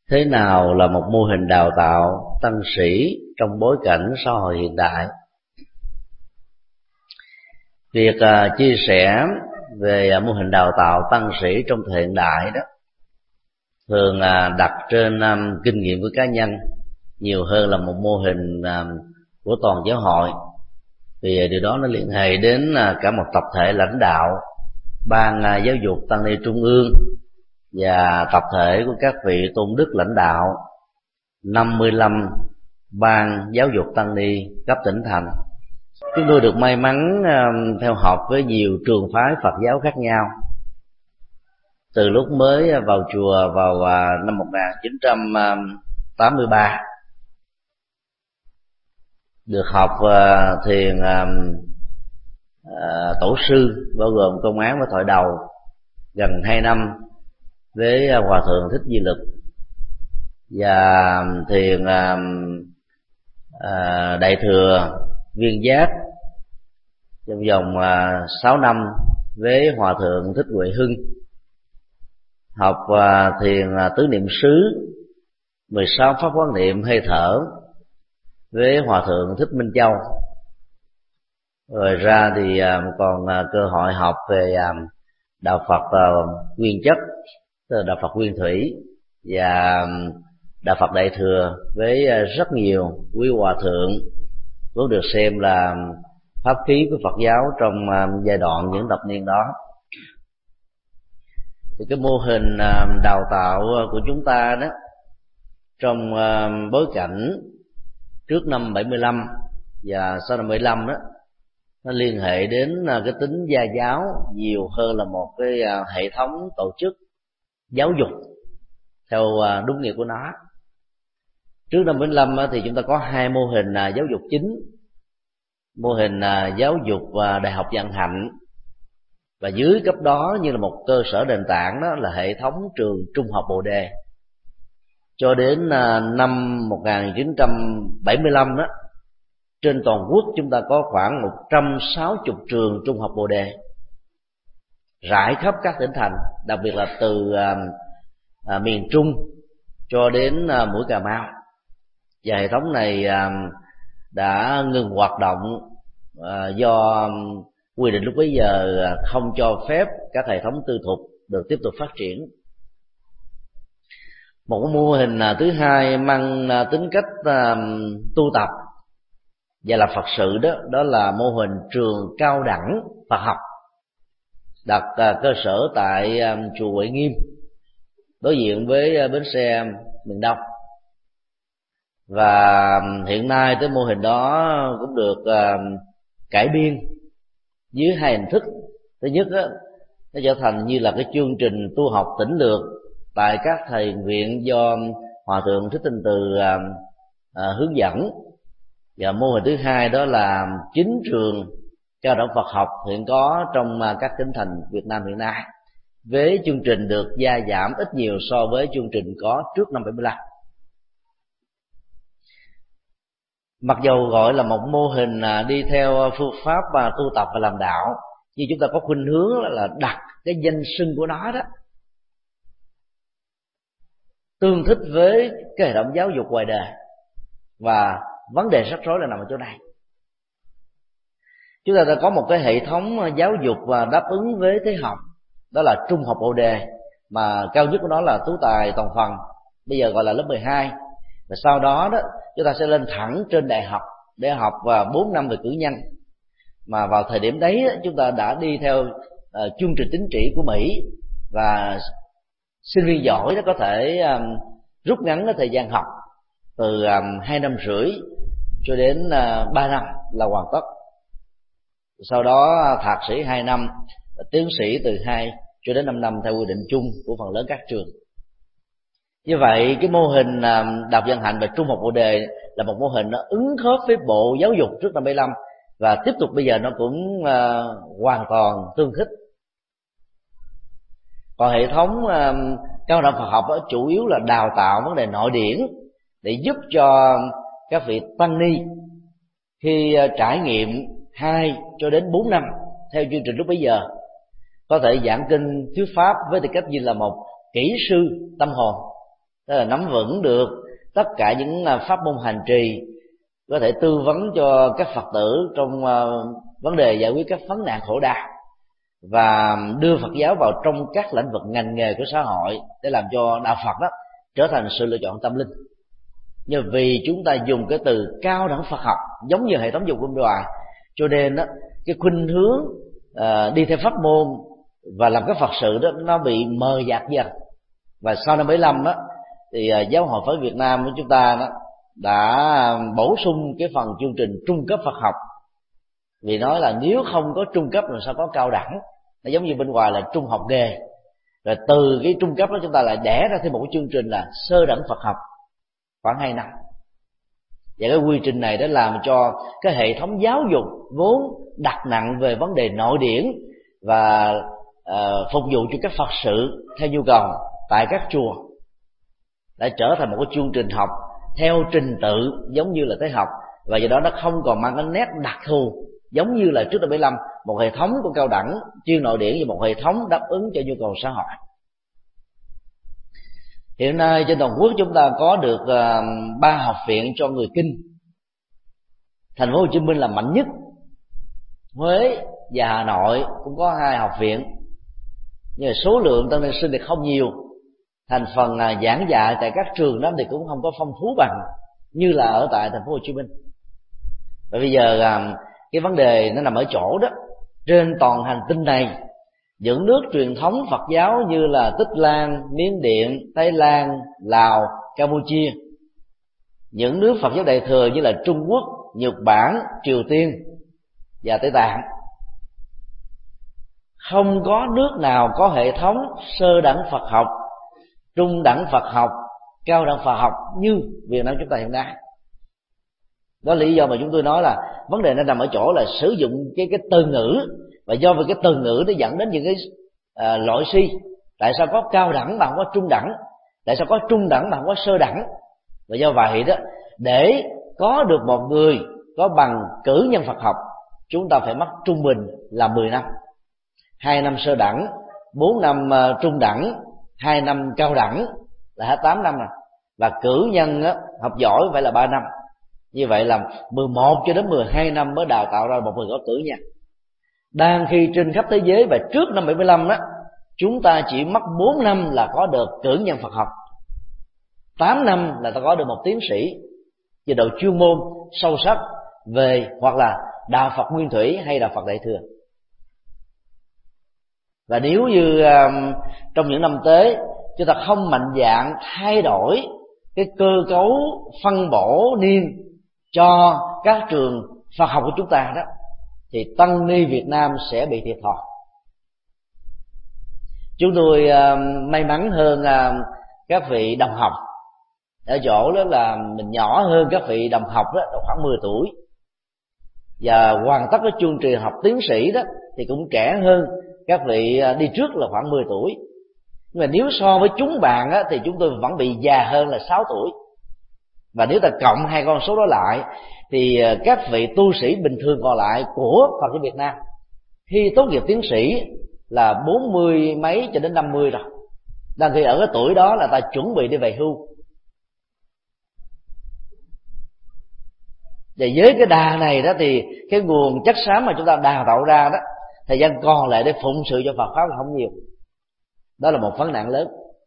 Thế nào là một mô hình đào tạo tăng sĩ trong bối cảnh xã hội hiện đại? Việc chia sẻ về mô hình đào tạo tăng sĩ trong thời hiện đại đó thường đặt trên kinh nghiệm của cá nhân nhiều hơn là một mô hình của toàn giáo hội, vì điều đó nó liên hệ đến cả một tập thể lãnh đạo, ban giáo dục tăng ni trung ương và tập thể của các vị tôn đức lãnh đạo 55 ban giáo dục tăng ni cấp tỉnh thành. Chúng tôi được may mắn theo học với nhiều trường phái Phật giáo khác nhau. Từ lúc mới vào chùa vào năm 1983, được học thiền tổ sư bao gồm công án và thoại đầu gần 2 năm với Hòa thượng Thích Di Lực, và thiền đại thừa viên giác trong vòng 6 năm với Hòa thượng Thích Huệ Hưng, học thiền tứ niệm xứ 16 pháp quán niệm hơi thở với Hòa thượng Thích Minh Châu. Rồi ra thì còn cơ hội học về đạo Phật nguyên chất, tức là đạo Phật nguyên thủy, và đạo Phật đại thừa với rất nhiều quý hòa thượng cũng được xem là pháp khí của Phật giáo trong giai đoạn những thập niên đó. Thì cái mô hình đào tạo của chúng ta đó trong bối cảnh trước năm 75 và sau năm 75 đó, nó liên hệ đến cái tính gia giáo nhiều hơn là một cái hệ thống tổ chức giáo dục theo đúng nghĩa của nó. Trước năm 75 thì chúng ta có hai mô hình giáo dục chính: mô hình giáo dục đại học Vạn Hạnh, và dưới cấp đó như là một cơ sở nền tảng đó là hệ thống trường trung học Bồ Đề. Cho đến năm 1975 đó, trên toàn quốc chúng ta có khoảng 160 trường trung học Bồ Đề rải khắp các tỉnh thành, đặc biệt là từ miền Trung cho đến mũi Cà Mau. Và hệ thống này đã ngừng hoạt động do quy định lúc bấy giờ không cho phép các hệ thống tư thục được tiếp tục phát triển. Một mô hình thứ hai mang tính cách tu tập và là Phật sự đó là mô hình trường cao đẳng Phật học, đặt cơ sở tại chùa Huệ Nghiêm, đối diện với bến xe miền Đông. Và hiện nay tới mô hình đó cũng được cải biên dưới hai hình thức. Thứ nhất đó, nó trở thành như là cái chương trình tu học tỉnh lược tại các thầy viện do Hòa thượng Thích Tinh Từ hướng dẫn. Và mô hình thứ hai đó là 9 trường cao đẳng Phật học hiện có trong các tỉnh thành Việt Nam hiện nay, với chương trình được gia giảm ít nhiều so với chương trình có trước năm 75. Mặc dù gọi là một mô hình đi theo phương pháp tu tập và làm đạo, nhưng chúng ta có khuynh hướng là đặt cái danh xưng của nó đó tương thích với cái hệ thống giáo dục ngoài đời, và vấn đề rắc rối là nằm ở chỗ này. Chúng ta đã có một cái hệ thống giáo dục và đáp ứng với thế học, đó là trung học Bồ Đề, mà cao nhất của nó là tú tài toàn phần, bây giờ gọi là lớp 12. Và sau đó đó chúng ta sẽ lên thẳng trên đại học để học 4 năm về cử nhân. Mà vào thời điểm đấy chúng ta đã đi theo chương trình tín chỉ của Mỹ, và sinh viên giỏi nó có thể rút ngắn cái thời gian học từ 2 năm rưỡi cho đến 3 năm là hoàn tất. Sau đó thạc sĩ 2 năm, tiến sĩ từ 2 cho đến 5 năm theo quy định chung của phần lớn các trường. Như vậy cái mô hình Đại học Vạn Hạnh và trung học Bồ Đề là một mô hình nó ứng khớp với bộ giáo dục trước năm 75, và tiếp tục bây giờ nó cũng hoàn toàn tương thích. Còn hệ thống cao đẳng Phật học chủ yếu là đào tạo vấn đề nội điển để giúp cho các vị tăng ni khi trải nghiệm 2 cho đến 4 năm theo chương trình lúc bấy giờ có thể giảng kinh thuyết pháp với tư cách như là một kỹ sư tâm hồn, tức là nắm vững được tất cả những pháp môn hành trì, có thể tư vấn cho các Phật tử trong vấn đề giải quyết các vấn nạn khổ đau, và đưa Phật giáo vào trong các lĩnh vực ngành nghề của xã hội để làm cho đạo Phật đó trở thành sự lựa chọn tâm linh. Nhưng vì chúng ta dùng cái từ cao đẳng Phật học giống như hệ thống dục bên ngoài, cho nên đó, cái khuynh hướng đi theo pháp môn và làm cái Phật sự đó nó bị mờ nhạt dần. Và sau năm 75 đó thì Giáo hội Phật Việt Nam của chúng ta đó đã bổ sung cái phần chương trình trung cấp Phật học, vì nói là nếu không có trung cấp làm sao có cao đẳng. Nó giống như bên ngoài là trung học nghề, rồi từ cái trung cấp đó chúng ta lại đẻ ra thêm một cái chương trình là sơ đẳng Phật học khoảng 2 năm. Và cái quy trình này đã làm cho cái hệ thống giáo dục vốn đặt nặng về vấn đề nội điển và phục vụ cho các Phật sự theo nhu cầu tại các chùa đã trở thành một cái chương trình học theo trình tự giống như là tế học, và do đó nó không còn mang cái nét đặc thù giống như là trước năm 75, một hệ thống của cao đẳng chuyên nội điển và một hệ thống đáp ứng cho nhu cầu xã hội. Hiện nay trên toàn quốc chúng ta có được 3 học viện cho người Kinh. Thành phố Hồ Chí Minh là mạnh nhất, Huế và Hà Nội cũng có 2 học viện, nhưng mà số lượng tân ni sinh thì không nhiều. Thành phần giảng dạy tại các trường đó thì cũng không có phong phú bằng như là ở tại thành phố Hồ Chí Minh. Và bây giờ cái vấn đề nó nằm ở chỗ đó, trên toàn hành tinh này, những nước truyền thống Phật giáo như là Tích Lan, Miến Điện, Thái Lan, Lào, Campuchia, những nước Phật giáo Đại thừa như là Trung Quốc, Nhật Bản, Triều Tiên và Tây Tạng, không có nước nào có hệ thống sơ đẳng Phật học, trung đẳng Phật học, cao đẳng Phật học như Việt Nam chúng ta hiện nay. Đó là lý do mà chúng tôi nói là vấn đề nó nằm ở chỗ là sử dụng cái từ ngữ, và do vì cái từ ngữ nó dẫn đến những cái loại suy. Tại sao có cao đẳng mà không có trung đẳng? Tại sao có trung đẳng mà không có sơ đẳng? Và do vậy đó, để có được một người có bằng cử nhân Phật học, chúng ta phải mất trung bình là 10 năm, 2 năm sơ đẳng, 4 năm trung đẳng, 2 năm cao đẳng là hết 8 năm rồi. Và cử nhân học giỏi phải là 3 năm. Như vậy là 11 cho đến 12 năm mới đào tạo ra một người có cử nhân. Đang khi trên khắp thế giới và trước năm 75 đó, chúng ta chỉ mất 4 năm là có được cử nhân Phật học, 8 năm là ta có được một tiến sĩ về độ chuyên môn sâu sắc về hoặc là đạo Phật Nguyên Thủy hay đạo Phật Đại Thừa. Và nếu như trong những năm tới chúng ta không mạnh dạn thay đổi cái cơ cấu phân bổ niên cho các trường Phật học của chúng ta đó, thì tăng ni Việt Nam sẽ bị thiệt thòi. Chúng tôi may mắn hơn các vị đồng học ở chỗ đó là mình nhỏ hơn các vị đồng học đó khoảng 10 tuổi, và hoàn tất cái chương trình học tiến sĩ đó thì cũng trẻ hơn các vị đi trước là khoảng 10 tuổi. Nhưng mà nếu so với chúng bạn á, thì chúng tôi vẫn bị già hơn là 6 tuổi. Và nếu ta cộng 2 con số đó lại thì các vị tu sĩ bình thường còn lại của Phật giáo Việt Nam khi tốt nghiệp tiến sĩ là 40 mấy cho đến 50 rồi. Đang khi ở cái tuổi đó là ta chuẩn bị đi về hưu. Và với cái đà này đó thì cái nguồn chất xám mà chúng ta đào tạo ra đó, thời gian còn lại để phụng sự cho Phật pháp là không nhiều. Đó là một vấn nạn lớn.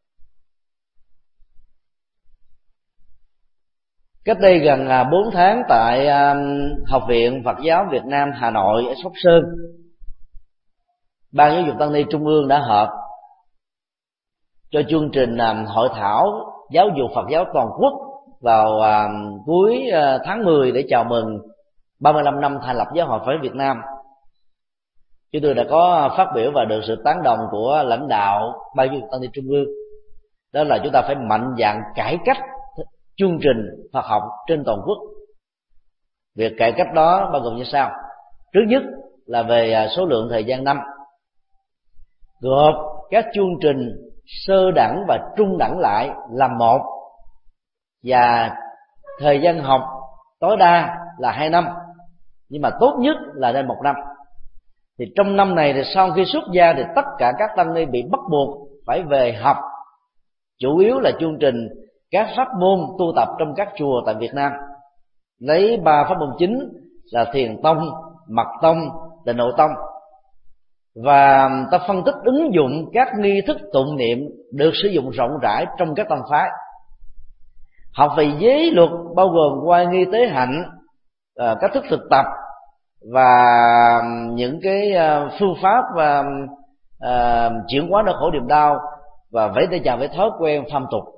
Cách đây gần 4 tháng tại Học viện Phật giáo Việt Nam Hà Nội ở Sóc Sơn, Ban Giáo dục Tăng ni Trung ương đã họp cho chương trình hội thảo giáo dục Phật giáo toàn quốc vào cuối tháng 10 để chào mừng 35 năm thành lập Giáo hội Phật giáo Việt Nam. Chúng tôi đã có phát biểu và được sự tán đồng của lãnh đạo Ban Giáo dục Tăng ni Trung ương. Đó là chúng ta phải mạnh dạn cải cách chương trình Phật học trên toàn quốc. Việc cải cách đó bao gồm như sau. Trước nhất là về số lượng thời gian năm, gộp các chương trình sơ đẳng và trung đẳng lại làm một, và thời gian học tối đa là 2 năm, nhưng mà tốt nhất là nên 1 năm. Thì trong năm này thì sau khi xuất gia thì tất cả các tăng ni bị bắt buộc phải về học, chủ yếu là chương trình các pháp môn tu tập trong các chùa tại Việt Nam, lấy 3 pháp môn chính là Thiền tông, Mật tông, Tịnh độ tông, và ta phân tích ứng dụng các nghi thức tụng niệm được sử dụng rộng rãi trong các tông phái. Học về giới luật bao gồm qua nghi tế hạnh, cách thức thực tập và những cái phương pháp và chuyển hóa nỗi khổ niềm đau và vẫy tay chào với thói quen phàm tục.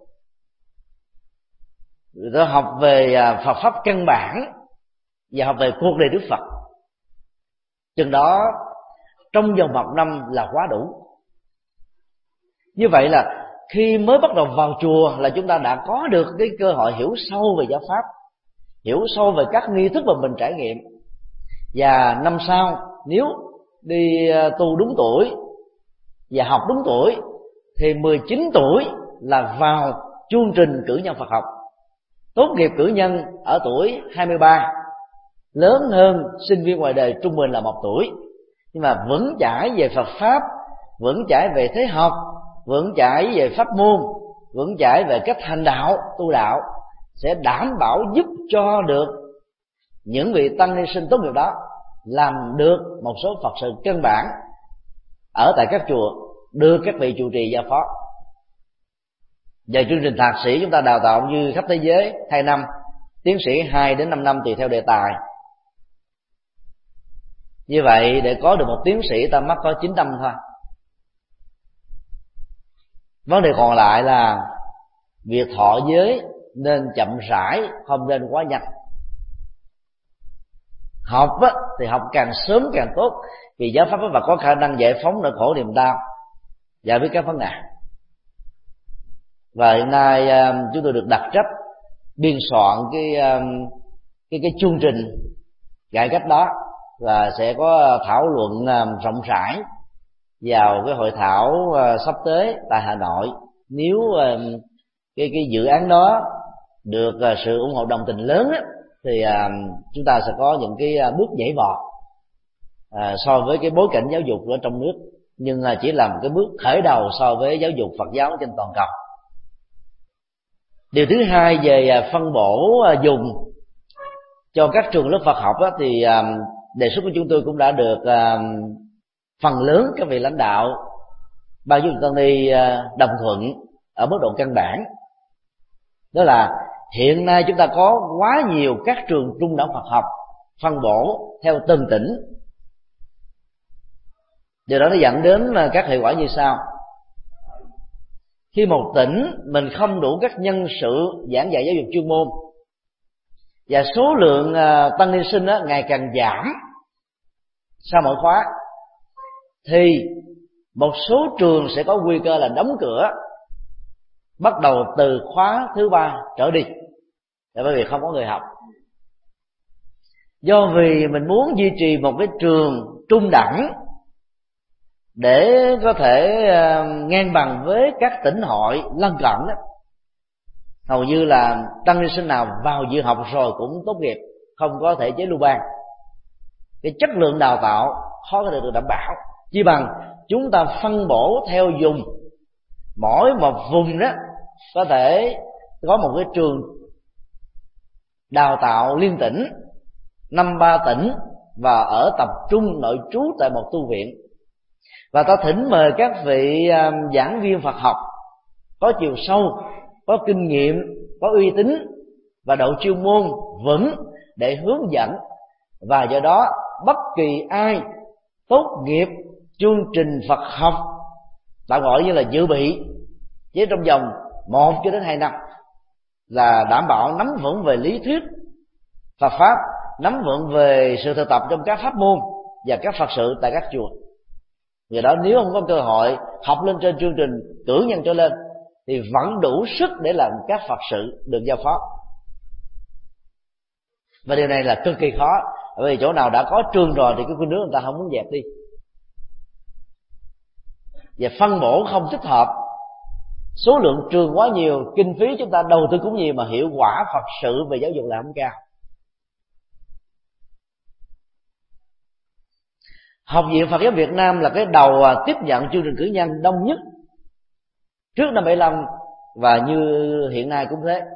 Người ta học về Phật pháp căn bản và học về cuộc đời Đức Phật. Chừng đó trong vòng 1 năm là quá đủ. Như vậy là khi mới bắt đầu vào chùa là chúng ta đã có được cái cơ hội hiểu sâu về giáo pháp, hiểu sâu về các nghi thức mà mình trải nghiệm. Và năm sau nếu đi tu đúng tuổi và học đúng tuổi thì 19 tuổi là vào chương trình cử nhân Phật học. Tốt nghiệp cử nhân ở tuổi 23, lớn hơn sinh viên ngoài đời trung bình là 1 tuổi, nhưng mà vững chãi về Phật pháp, vững chãi về thế học, vững chãi về pháp môn, vững chãi về cách hành đạo, tu đạo, sẽ đảm bảo giúp cho được những vị tăng ni sinh tốt nghiệp đó làm được một số Phật sự căn bản ở tại các chùa, đưa các vị trụ trì giao phó. Về chương trình thạc sĩ chúng ta đào tạo như khắp thế giới 2 năm, tiến sĩ 2 đến 5 năm tùy theo đề tài. Như vậy để có được một tiến sĩ ta mất có 9 năm thôi. Vấn đề còn lại là việc thọ giới nên chậm rãi, không nên quá nhanh. Học thì học càng sớm càng tốt, vì giáo pháp và có khả năng giải phóng nỗi khổ niềm đau, giải quyết các vấn nạn. Và hiện nay chúng tôi được đặt trách biên soạn cái chương trình cải cách đó, và sẽ có thảo luận rộng rãi vào cái hội thảo sắp tới tại Hà Nội. Nếu cái dự án đó được sự ủng hộ đồng tình lớn thì chúng ta sẽ có những cái bước nhảy vọt so với cái bối cảnh giáo dục ở trong nước, nhưng chỉ là một cái bước khởi đầu so với giáo dục Phật giáo trên toàn cầu. Điều thứ hai về phân bổ dùng cho các trường lớp Phật học thì đề xuất của chúng tôi cũng đã được phần lớn các vị lãnh đạo ban giáo dục tăng ni đồng thuận ở mức độ căn bản. Đó là hiện nay chúng ta có quá nhiều các trường trung đẳng Phật học phân bổ theo từng tỉnh. Điều đó nó dẫn đến các hệ quả như sau. Khi một tỉnh mình không đủ các nhân sự giảng dạy giáo dục chuyên môn và số lượng tăng ni sinh ngày càng giảm sau mỗi khóa, thì một số trường sẽ có nguy cơ là đóng cửa bắt đầu từ khóa thứ 3 trở đi, là bởi vì không có người học. Do vì mình muốn duy trì một cái trường trung đẳng để có thể ngang bằng với các tỉnh hội lân cận đó, hầu như là tăng ni sinh nào vào dự học rồi cũng tốt nghiệp, không có thể chế lưu ban. Cái chất lượng đào tạo khó có thể được đảm bảo. Chỉ bằng chúng ta phân bổ theo vùng, mỗi một vùng đó có thể có một cái trường đào tạo liên tỉnh 5-3 tỉnh và ở tập trung nội trú tại một tu viện, và ta thỉnh mời các vị giảng viên Phật học có chiều sâu, có kinh nghiệm, có uy tín và độ chuyên môn vững để hướng dẫn. Và do đó bất kỳ ai tốt nghiệp chương trình Phật học, ta gọi như là dự bị, chỉ trong vòng 1 cho đến 2 năm là đảm bảo nắm vững về lý thuyết Phật pháp, nắm vững về sự thực tập trong các pháp môn và các Phật sự tại các chùa. Vì đó nếu không có cơ hội học lên trên chương trình cử nhân trở lên thì vẫn đủ sức để làm các Phật sự được giao phó. Và điều này là cực kỳ khó, bởi vì chỗ nào đã có trường rồi thì cái khuynh hướng người ta không muốn dẹp đi. Và phân bổ không thích hợp, số lượng trường quá nhiều, kinh phí chúng ta đầu tư cũng nhiều mà hiệu quả Phật sự về giáo dục là không cao. Học viện Phật giáo Việt Nam là cái đầu tiếp nhận chương trình cử nhân đông nhất. Trước năm 75 và như hiện nay cũng thế.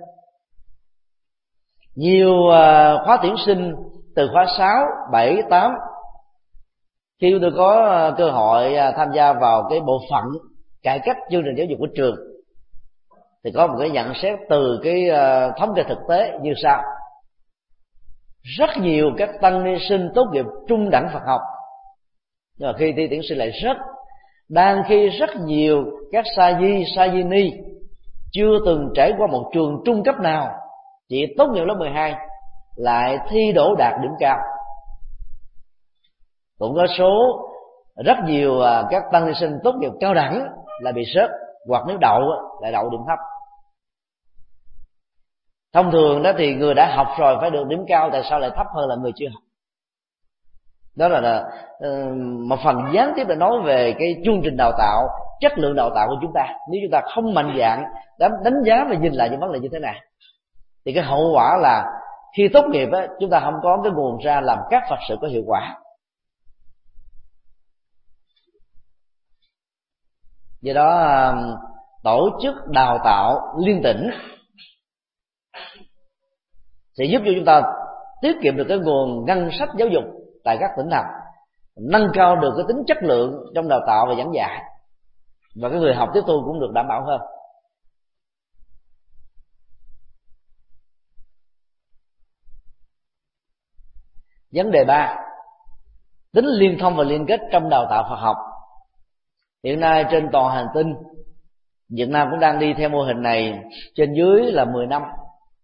Nhiều khóa tuyển sinh từ khóa 6, 7, 8, khi tôi có cơ hội tham gia vào cái bộ phận cải cách chương trình giáo dục của trường, thì có một cái nhận xét từ cái thống kê thực tế như sau: rất nhiều các tăng ni sinh tốt nghiệp trung đẳng Phật học, nhưng mà khi thi tuyển sinh lại rớt, đang khi rất nhiều các sa di, sa di ni chưa từng trải qua một trường trung cấp nào, chỉ tốt nghiệp lớp 12 lại thi đỗ đạt điểm cao. Cũng có số rất nhiều các tăng ni sinh tốt nghiệp cao đẳng là bị rớt, hoặc nếu đậu lại đậu điểm thấp. Thông thường đó thì người đã học rồi phải được điểm cao, tại sao lại thấp hơn là người chưa học? Đó là một phần gián tiếp để nói về cái chương trình đào tạo, chất lượng đào tạo của chúng ta. Nếu chúng ta không mạnh dạn đánh giá và nhìn lại những vấn đề như thế này, thì cái hậu quả là khi tốt nghiệp á, chúng ta không có cái nguồn ra làm các Phật sự có hiệu quả. Do đó tổ chức đào tạo liên tỉnh sẽ giúp cho chúng ta tiết kiệm được cái nguồn ngân sách giáo dục tại các tỉnh thành, nâng cao được cái tính chất lượng trong đào tạo và giảng dạy, và cái người học tiếp thu cũng được đảm bảo hơn. Vấn đề 3: tính liên thông và liên kết trong đào tạo Phật học. Hiện nay trên toàn hành tinh, Việt Nam cũng đang đi theo mô hình này trên dưới là 10 năm.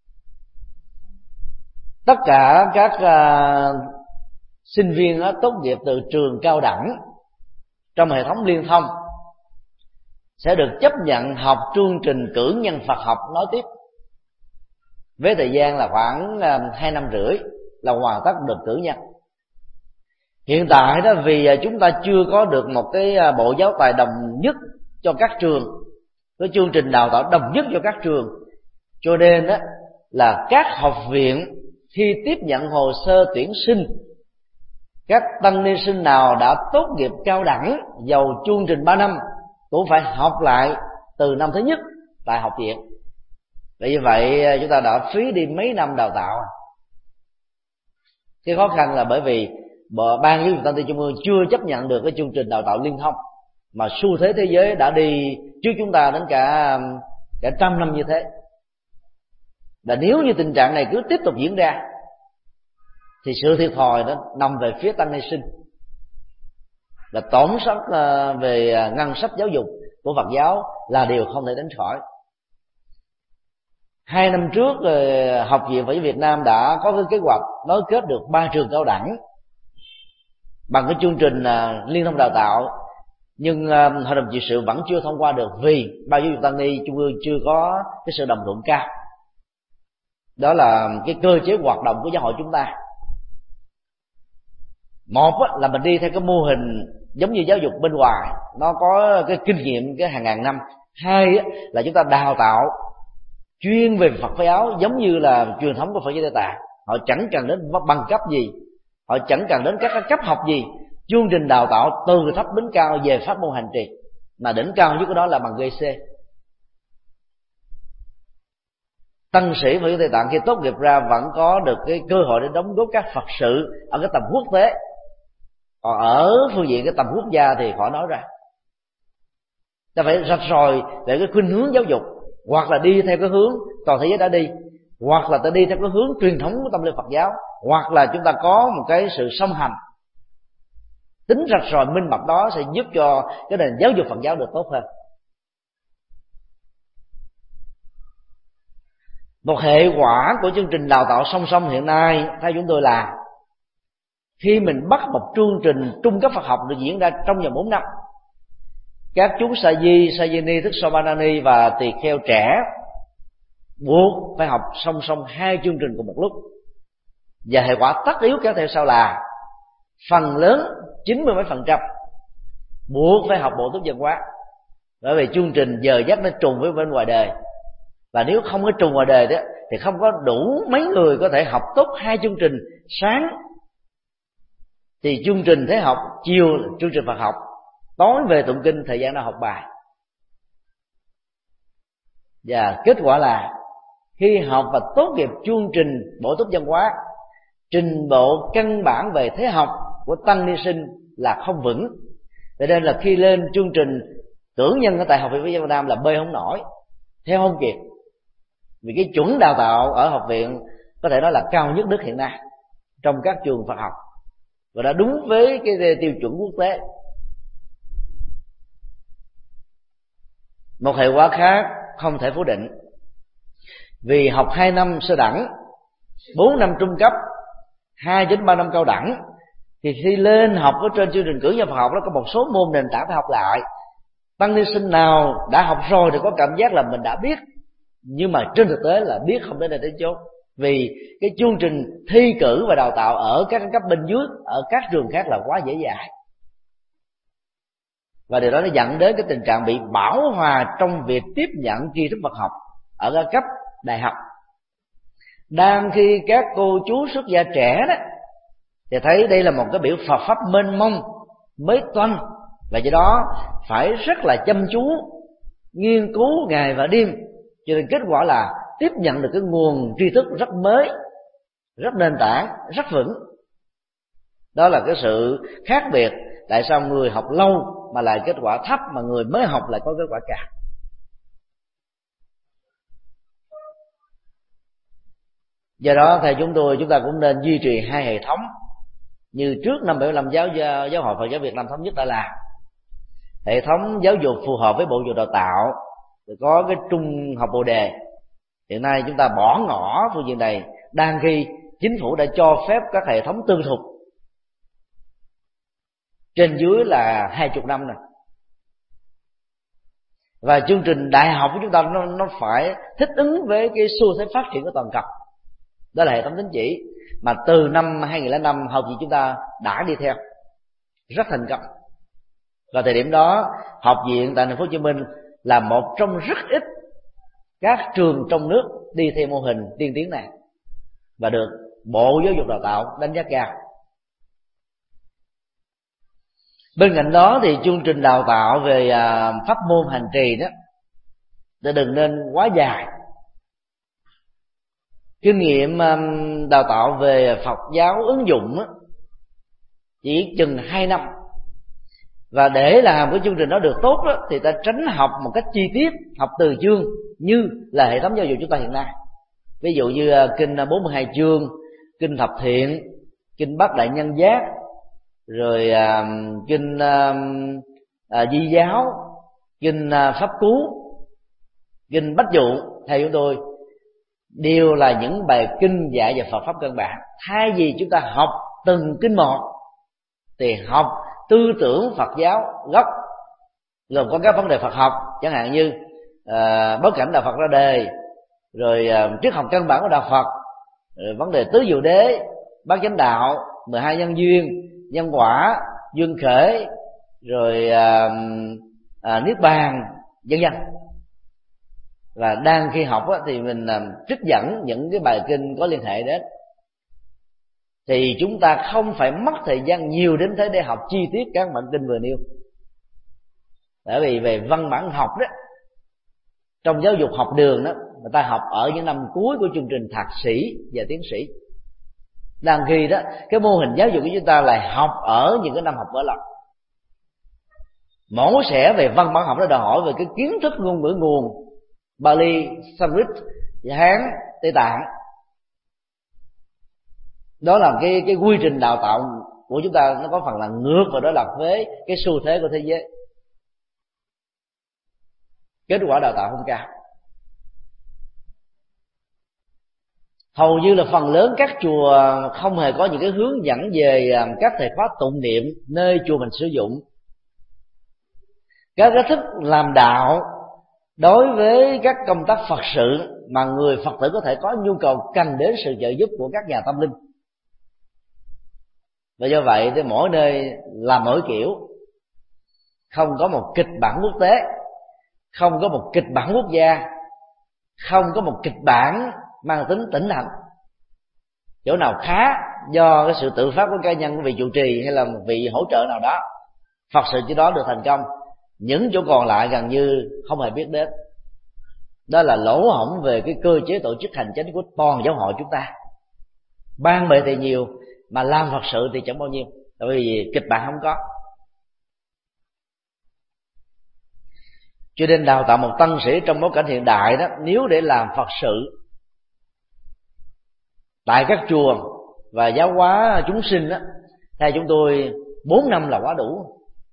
Tất cả các sinh viên tốt nghiệp từ trường cao đẳng trong hệ thống liên thông sẽ được chấp nhận học chương trình cử nhân Phật học nói tiếp, với thời gian là khoảng 2 năm rưỡi là hoàn tất được cử nhân. Hiện tại đó, vì chúng ta chưa có được một cái bộ giáo tài đồng nhất cho các trường, cái chương trình đào tạo đồng nhất cho các trường, cho nên đó là các học viện khi tiếp nhận hồ sơ tuyển sinh, các tăng ni sinh nào đã tốt nghiệp cao đẳng dầu chương trình 3 năm cũng phải học lại từ năm thứ nhất tại học viện. Vì vậy chúng ta đã phí đi mấy năm đào tạo. Cái khó khăn là bởi vì Ban Giáo dục Tăng ni Trung ương chưa chấp nhận được cái chương trình đào tạo liên thông, mà xu thế thế giới đã đi trước chúng ta đến cả trăm năm như thế. Và nếu như tình trạng này cứ tiếp tục diễn ra thì sự thiệt thòi đó nằm về phía tăng ni sinh, là tổn thất về ngân sách giáo dục của Phật giáo là điều không thể tránh khỏi. 2 năm trước Học viện Phật giáo Việt Nam đã có cái kế hoạch nối kết được 3 trường cao đẳng bằng cái chương trình liên thông đào tạo, nhưng hội đồng trị sự vẫn chưa thông qua được vì Ban Giáo dục Tăng ni Trung ương chưa có cái sự đồng thuận cao. Đó là cái cơ chế hoạt động của giáo hội chúng ta. Một là mình đi theo cái mô hình giống như giáo dục bên ngoài, nó có cái kinh nghiệm cái hàng ngàn năm. Hai là chúng ta đào tạo chuyên về Phật giáo giống như là truyền thống của Phật giáo Tây Tạng. Họ chẳng cần đến bằng cấp gì, họ chẳng cần đến các cấp học gì, chương trình đào tạo từ thấp đến cao về pháp môn hành trì, mà đỉnh cao nhất của đó là bằng GC. Tăng sĩ Phật giáo Tây Tạng khi tốt nghiệp ra vẫn có được cái cơ hội để đóng góp các Phật sự ở cái tầm quốc tế, còn ở phương diện cái tầm quốc gia thì khỏi nói ra. Ta phải rạch ròi về cái khuynh hướng giáo dục, hoặc là đi theo cái hướng toàn thế giới đã đi, hoặc là ta đi theo cái hướng truyền thống của tâm linh Phật giáo, hoặc là chúng ta có một cái sự song hành. Tính rạch ròi minh bạch đó sẽ giúp cho cái nền giáo dục Phật giáo được tốt hơn. Một hệ quả của chương trình đào tạo song song hiện nay theo chúng tôi là khi mình bắt một chương trình trung cấp Phật học được diễn ra trong vòng 4 năm, các chú sa di, sa di ni, thức sopanani và tỳ kheo trẻ buộc phải học song song 2 chương trình cùng một lúc. Và hệ quả tất yếu kéo theo sau là phần lớn 90 mấy % buộc phải học bộ túc văn hóa, bởi vì chương trình giờ giấc nó trùng với bên ngoài đời, và nếu không có trùng ngoài đời đó thì không có đủ mấy người có thể học tốt 2 chương trình. Sáng thì chương trình thế học, chiều chương trình Phật học, tối về tụng kinh, thời gian nào học bài. Và kết quả là khi học và tốt nghiệp chương trình bổ túc văn hóa, trình độ căn bản về thế học của tăng ni sinh là không vững. Vậy nên là khi lên chương trình cử nhân ở tại Học viện Việt Nam là bơi không nổi, theo không kịp. Vì cái chuẩn đào tạo ở học viện có thể nói là cao nhất nước hiện nay trong các trường Phật học, và đã đúng với cái tiêu chuẩn quốc tế. Một hệ quả khác không thể phủ định, vì học 2 năm sơ đẳng, 4 năm trung cấp, 2 đến 3 năm cao đẳng, thì khi lên học ở trên chương trình cử nhân Phật học nó có một số môn nền tảng phải học lại. Tăng ni sinh nào đã học rồi thì có cảm giác là mình đã biết, nhưng mà trên thực tế là biết không đến nơi đến chốn. Vì cái chương trình thi cử và đào tạo ở các cấp bên dưới, ở các trường khác là quá dễ dãi, và điều đó nó dẫn đến cái tình trạng bị bão hòa trong việc tiếp nhận tri thức Phật học ở các cấp đại học. Đang khi các cô chú xuất gia trẻ đó thì thấy đây là một cái biểu Phật pháp mênh mông mới toanh, và do đó phải rất là chăm chú nghiên cứu ngày và đêm, cho nên kết quả là tiếp nhận được cái nguồn tri thức rất mới, rất nền tảng, rất vững. Đó là cái sự khác biệt tại sao người học lâu mà lại kết quả thấp, mà người mới học lại có kết quả cao. Do đó theo chúng ta cũng nên duy trì 2 hệ thống như trước năm 75 giáo hội Phật giáo Việt Nam thống nhất đã làm. Hệ thống giáo dục phù hợp với Bộ Giáo dục Đào tạo, có cái trung học Bồ Đề. Hiện nay chúng ta bỏ ngỏ phương diện này, đang khi chính phủ đã cho phép các hệ thống tư thục trên dưới là 20 năm rồi. Và chương trình đại học của chúng ta nó phải thích ứng với cái xu thế phát triển của toàn cầu. Đó là hệ thống tín chỉ mà từ năm 2005 học viện chúng ta đã đi theo rất thành công. Và thời điểm đó học viện tại thành phố Hồ Chí Minh là một trong rất ít các trường trong nước đi theo mô hình tiên tiến này, và được Bộ Giáo dục Đào tạo đánh giá cao. Bên cạnh đó thì chương trình đào tạo về pháp môn hành trì đó đã đừng nên quá dài. Kinh nghiệm đào tạo về Phật giáo ứng dụng đó, chỉ chừng 2 năm. Và để làm cái chương trình đó được tốt đó, thì ta tránh học một cách chi tiết, học từ chương như là hệ thống giáo dục chúng ta hiện nay. Ví dụ như kinh 42 chương, kinh Thập Thiện, kinh Bát Đại Nhân Giác, rồi kinh Di Giáo, kinh Pháp Cú, kinh Bách Dụ, theo chúng tôi đều là những bài kinh dạy về Phật pháp căn bản. Thay vì chúng ta học từng kinh một thì học tư tưởng Phật giáo gốc, gồm có các vấn đề Phật học, chẳng hạn như bối cảnh đạo Phật ra đời, rồi triết học căn bản của đạo Phật, rồi vấn đề tứ diệu đế, bát chánh đạo, 12 nhân duyên, nhân quả, duyên khởi, rồi niết bàn, vân vân. Và đang khi học thì mình trích dẫn những cái bài kinh có liên hệ đến, thì chúng ta không phải mất thời gian nhiều đến thế để học chi tiết các bản kinh vừa nêu. Bởi vì về văn bản học đó, trong giáo dục học đường đó, người ta học ở những năm cuối của chương trình thạc sĩ và tiến sĩ. Đang khi đó cái mô hình giáo dục của chúng ta lại học ở những cái năm học mở lòng. Mổ xẻ về văn bản học nó đòi hỏi về cái kiến thức ngôn ngữ nguồn Bali, Sanskrit, Hán, Tây Tạng. Đó là cái quy trình đào tạo của chúng ta, nó có phần là ngược và đối lập với cái xu thế của thế giới. Kết quả đào tạo không cao. Hầu như là phần lớn các chùa không hề có những cái hướng dẫn về các thời khóa tụng niệm nơi chùa mình sử dụng. Các cách thức làm đạo đối với các công tác Phật sự mà người Phật tử có thể có nhu cầu cần đến sự trợ giúp của các nhà tâm linh. Và do vậy thì mỗi nơi làm mỗi kiểu, không có một kịch bản quốc tế, không có một kịch bản quốc gia, không có một kịch bản mang tính tỉnh thành. Chỗ nào khá do cái sự tự phát của cá nhân, của vị trụ trì hay là một vị hỗ trợ nào đó, Phật sự chỉ đó được thành công. Những chỗ còn lại gần như không hề biết đến. Đó là lỗ hổng về cái cơ chế tổ chức hành chính của toàn giáo hội chúng ta. Ban bệ thì nhiều mà làm Phật sự thì chẳng bao nhiêu, tại vì kịch bản không có. Cho nên đào tạo một tăng sĩ trong bối cảnh hiện đại đó, nếu để làm Phật sự tại các chùa và giáo hóa chúng sinh đó, theo chúng tôi 4 năm là quá đủ.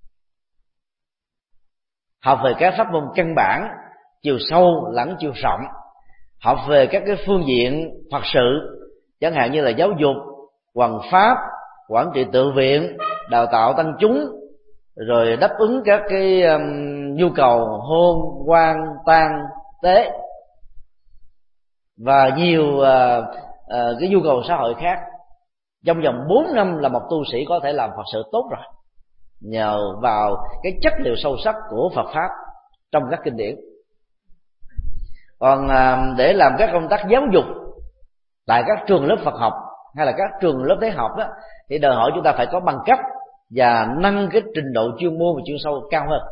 Học về các pháp môn căn bản, chiều sâu lẫn chiều rộng, học về các cái phương diện Phật sự, chẳng hạn như là giáo dục, hoằng pháp, quản trị tự viện, đào tạo tăng chúng, rồi đáp ứng các cái nhu cầu hôn, quan, tang, tế và nhiều cái nhu cầu xã hội khác. Trong vòng 4 năm là một tu sĩ có thể làm Phật sự tốt rồi, nhờ vào cái chất liệu sâu sắc của Phật pháp trong các kinh điển. Còn để làm các công tác giáo dục tại các trường lớp Phật học hay là các trường lớp thế học đó, thì đòi hỏi chúng ta phải có bằng cấp và nâng cái trình độ chuyên môn và chuyên sâu cao hơn.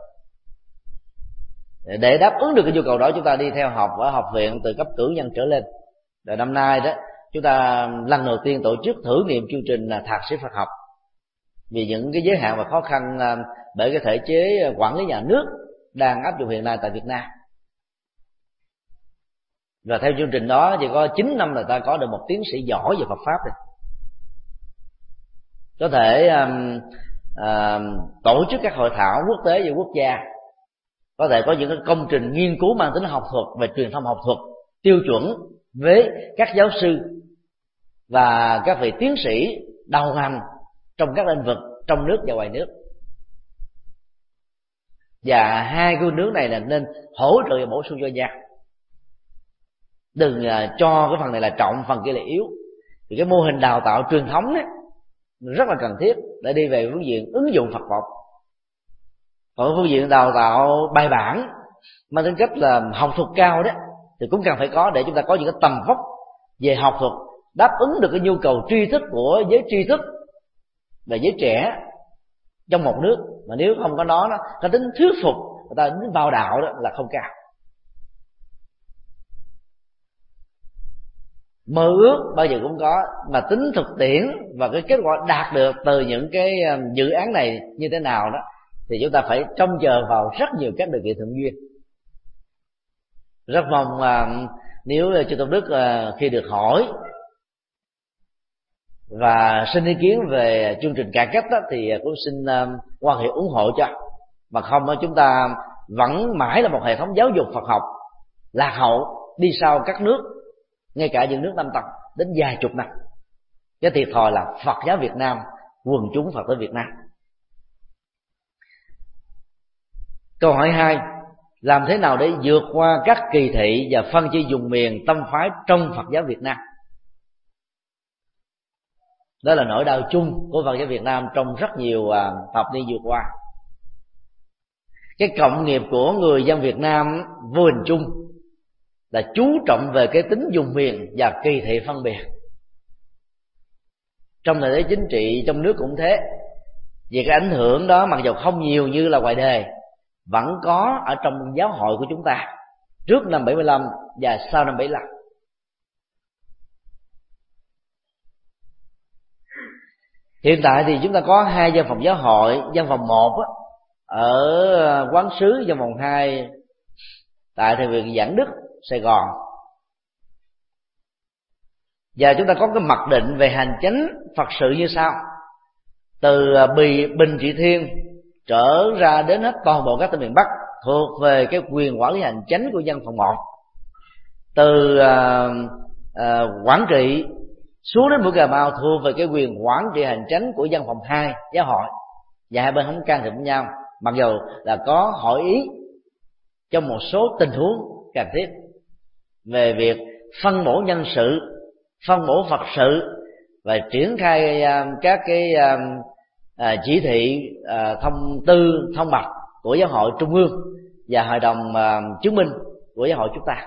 Để đáp ứng được cái nhu cầu đó, chúng ta đi theo học ở học viện từ cấp cử nhân trở lên. Rồi năm nay đó, chúng ta lần đầu tiên tổ chức thử nghiệm chương trình thạc sĩ Phật học, vì những cái giới hạn và khó khăn bởi cái thể chế quản lý nhà nước đang áp dụng hiện nay tại Việt Nam. Và theo chương trình đó chỉ có 9 năm là ta có được một tiến sĩ giỏi về Phật pháp rồi, có thể tổ chức các hội thảo quốc tế và quốc gia, có thể có những cái công trình nghiên cứu mang tính học thuật và truyền thông học thuật tiêu chuẩn với các giáo sư và các vị tiến sĩ đầu ngành trong các lĩnh vực trong nước và ngoài nước. Và hai cái nước này là nên hỗ trợ và bổ sung cho nhau, đừng cho cái phần này là trọng, phần kia là yếu. Thì cái mô hình đào tạo truyền thống ấy, rất là cần thiết để đi về phương diện ứng dụng Phật học. Còn phương diện đào tạo bài bản mang tính cách là học thuật cao đó thì cũng cần phải có, để chúng ta có những cái tầm vóc về học thuật đáp ứng được cái nhu cầu tri thức của giới tri thức và giới trẻ trong một nước. Mà nếu không có nó có tính thuyết phục người ta đến vào đạo đó là không cao. Mơ ước bao giờ cũng có, mà tính thực tiễn và cái kết quả đạt được từ những cái dự án này như thế nào đó thì chúng ta phải trông chờ vào rất nhiều các điều kiện thượng duyên. Rất mong nếu Chư Tôn Đức khi được hỏi và xin ý kiến về chương trình cải cách đó, thì cũng xin quan hệ ủng hộ cho. Mà không chúng ta vẫn mãi là một hệ thống giáo dục Phật học lạc hậu, đi sau các nước, ngay cả những nước Nam Tông đến vài chục năm. Cái thiệt thòi là Phật giáo Việt Nam, quần chúng Phật tử Việt Nam. Câu hỏi 2: làm thế nào để vượt qua các kỳ thị và phân chia vùng miền tâm phái trong Phật giáo Việt Nam? Đó là nỗi đau chung của Phật giáo Việt Nam trong rất nhiều thập niên vừa qua. Cái cộng nghiệp của người dân Việt Nam vô hình chung là chú trọng về cái tính vùng miền và kỳ thị phân biệt. Trong thời thế chính trị trong nước cũng thế. Vì cái ảnh hưởng đó mặc dù không nhiều như là ngoài đề, vẫn có ở trong giáo hội của chúng ta trước năm 75 và sau năm 75. Hiện tại thì chúng ta có 2 văn phòng giáo hội. Văn phòng 1 ở Quán Sứ, văn phòng 2 tại Thầy viện Giảng Đức, Sài Gòn. Và chúng ta có cái mặc định về hành chánh Phật sự như sau: từ Bình Trị Thiên trở ra đến hết toàn bộ các tỉnh miền Bắc thuộc về cái quyền quản lý hành chánh của văn phòng 1. Từ Quảng Trị xuống đến Mũi Cà Mau thuộc về cái quyền quản trị hành chánh của văn phòng 2 giáo hội. Và hai bên không can thiệp nhau, mặc dù là có hỏi ý trong một số tình huống cần thiết về việc phân bổ nhân sự, phân bổ Phật sự và triển khai các cái chỉ thị, thông tư, thông bạch của giáo hội trung ương và hội đồng chứng minh của giáo hội chúng ta.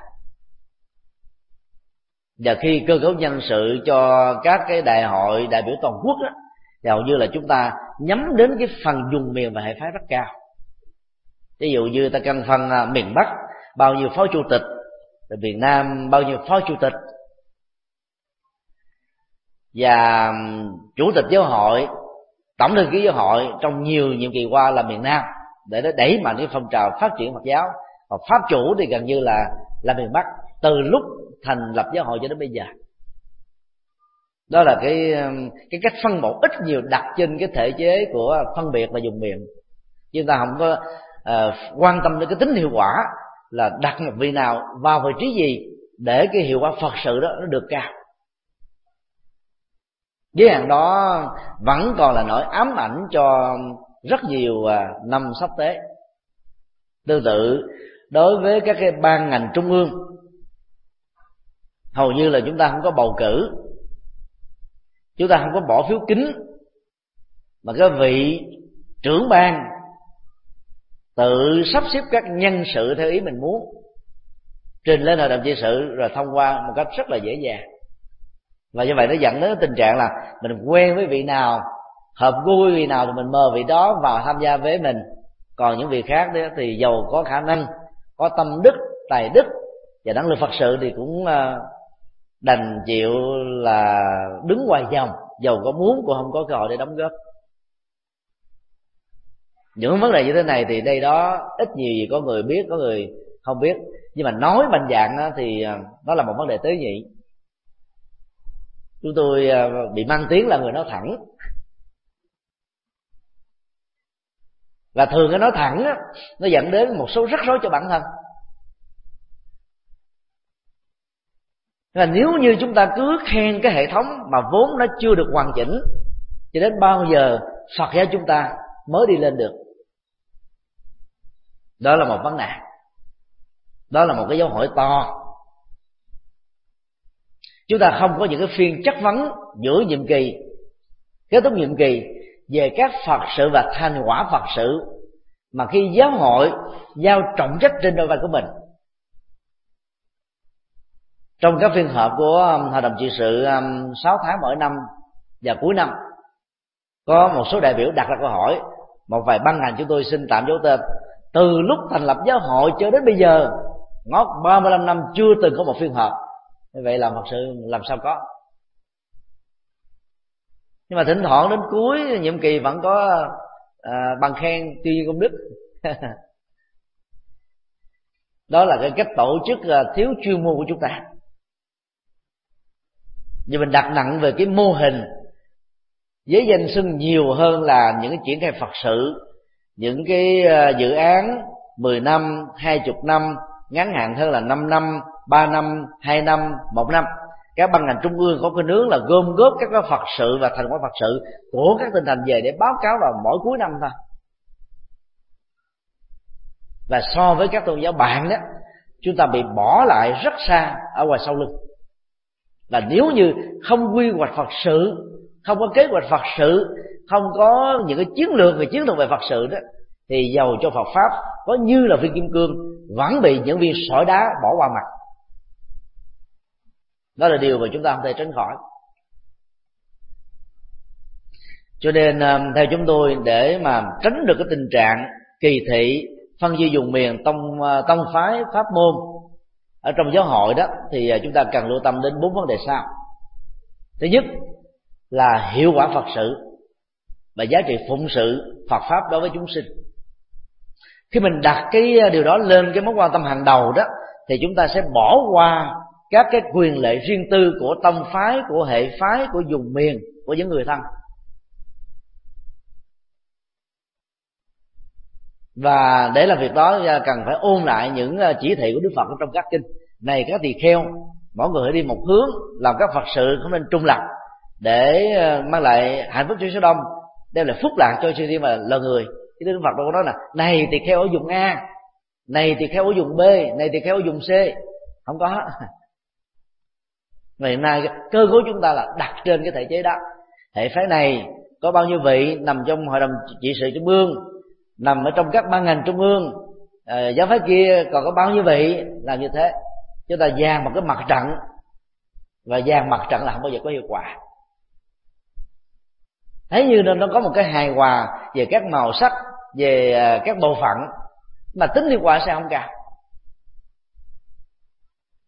Và khi cơ cấu nhân sự cho các cái đại hội đại biểu toàn quốc đó, thì hầu như là chúng ta nhắm đến cái phần vùng miền và hệ phái rất cao. Ví dụ như ta căn phân miền Bắc bao nhiêu phó chủ tịch, rồi Việt Nam bao nhiêu phó chủ tịch, và chủ tịch giáo hội, tổng thư ký giáo hội trong nhiều nhiệm kỳ qua là miền Nam, để nó đẩy mạnh cái phong trào phát triển Phật giáo. Và pháp chủ thì gần như là miền Bắc, từ lúc thành lập giáo hội cho đến bây giờ. Đó là cái cách phân bổ ít nhiều đặt trên cái thể chế của phân biệt và dùng miền. Chúng ta không có quan tâm đến cái tính hiệu quả là đặt một vị nào vào vị trí gì để cái hiệu quả Phật sự đó nó được cao. Giới hạn đó vẫn còn là nỗi ám ảnh cho rất nhiều năm sắp tới. Tương tự đối với các cái ban ngành trung ương, hầu như là chúng ta không có bầu cử, chúng ta không có bỏ phiếu kín, mà cái vị trưởng ban tự sắp xếp các nhân sự theo ý mình muốn, trình lên hội đồng trị sự rồi thông qua một cách rất là dễ dàng. Và như vậy nó dẫn đến tình trạng là mình quen với vị nào, hợp gu với vị nào thì mình mời vị đó vào tham gia với mình. Còn những vị khác đó thì giàu có khả năng, có tâm đức, tài đức và năng lực Phật sự thì cũng đành chịu là đứng ngoài vòng, giàu có muốn cũng không có cơ hội để đóng góp. Những vấn đề như thế này thì đây đó ít nhiều gì có người biết, có người không biết, nhưng mà nói mạnh dạn đó thì nó là một vấn đề tế nhị. Chúng tôi bị mang tiếng là người nói thẳng, và thường cái nói thẳng đó, nó dẫn đến một số rắc rối cho bản thân. Là nếu như chúng ta cứ khen cái hệ thống mà vốn nó chưa được hoàn chỉnh, cho đến bao giờ Phật giáo chúng ta mới đi lên được? Đó là một vấn nạn, đó là một cái dấu hỏi to. Chúng ta không có những cái phiên chất vấn giữa nhiệm kỳ, kết thúc nhiệm kỳ về các Phật sự và thành quả Phật sự, mà khi giáo hội giao trọng trách trên đôi vai của mình. Trong các phiên họp của hội đồng trị sự 6 tháng mỗi năm và cuối năm, có một số đại biểu đặt ra câu hỏi, một vài ban ngành chúng tôi xin tạm giấu tên, từ lúc thành lập giáo hội cho đến bây giờ ngót 35 năm chưa từng có một phiên họp. Như vậy là Phật sự làm sao có? Nhưng mà thỉnh thoảng đến cuối nhiệm kỳ vẫn có bằng khen tuyên dương công đức. Đó là cái cách tổ chức thiếu chuyên môn của chúng ta. Vì mình đặt nặng về cái mô hình với danh xưng nhiều hơn là những cái triển khai Phật sự, những cái dự án 10 năm, 20 năm, ngắn hạn hơn là 5 năm, 3 năm, 2 năm, 1 năm. Các ban ngành trung ương có cái nướng là gom góp các Phật sự và thành quả Phật sự của các tỉnh thành về để báo cáo vào mỗi cuối năm thôi. Và so với các tôn giáo bạn đó, chúng ta bị bỏ lại rất xa ở ngoài sau lưng. Là nếu như không quy hoạch Phật sự, không có kế hoạch Phật sự, không có những cái chiến lược về chiến thuật về Phật sự đó, thì dầu cho Phật pháp có như là viên kim cương vẫn bị những viên sỏi đá bỏ qua mặt. Đó là điều mà chúng ta không thể tránh khỏi. Cho nên theo chúng tôi, để mà tránh được cái tình trạng kỳ thị, phân chia vùng miền, tông phái, pháp môn ở trong giáo hội đó, thì chúng ta cần lưu tâm đến 4 vấn đề sau. Thứ nhất là hiệu quả Phật sự và giá trị phụng sự Phật pháp đối với chúng sinh. Khi mình đặt cái điều đó lên cái mối quan tâm hàng đầu đó, thì chúng ta sẽ bỏ qua các cái quyền lệ riêng tư của tông phái, của hệ phái, của vùng miền, của những người thân. Và để làm việc đó cần phải ôn lại những chỉ thị của Đức Phật trong các kinh. Này các tỳ kheo, mỗi người hãy đi một hướng, làm các Phật sự không nên trung lập, để mang lại hạnh phúc cho số đông, đem lại phúc lạc cho chư thiên và loài người. Chứ Đức Phật đâu có nói là này tỳ kheo ở vùng A, này tỳ kheo ở vùng B, này tỳ kheo ở vùng C. Không có. Ngày nay cơ cấu chúng ta là đặt trên cái thể chế đó. Hệ phái này có bao nhiêu vị nằm trong hội đồng trị sự trung ương, nằm ở trong các ban ngành trung ương, giáo phái kia còn có bao nhiêu vị, làm như thế. Chúng ta dàn một cái mặt trận, và dàn mặt trận là không bao giờ có hiệu quả. Thế như nó có một cái hài hòa về các màu sắc, về các bộ phận, mà tính hiệu quả sẽ không cao.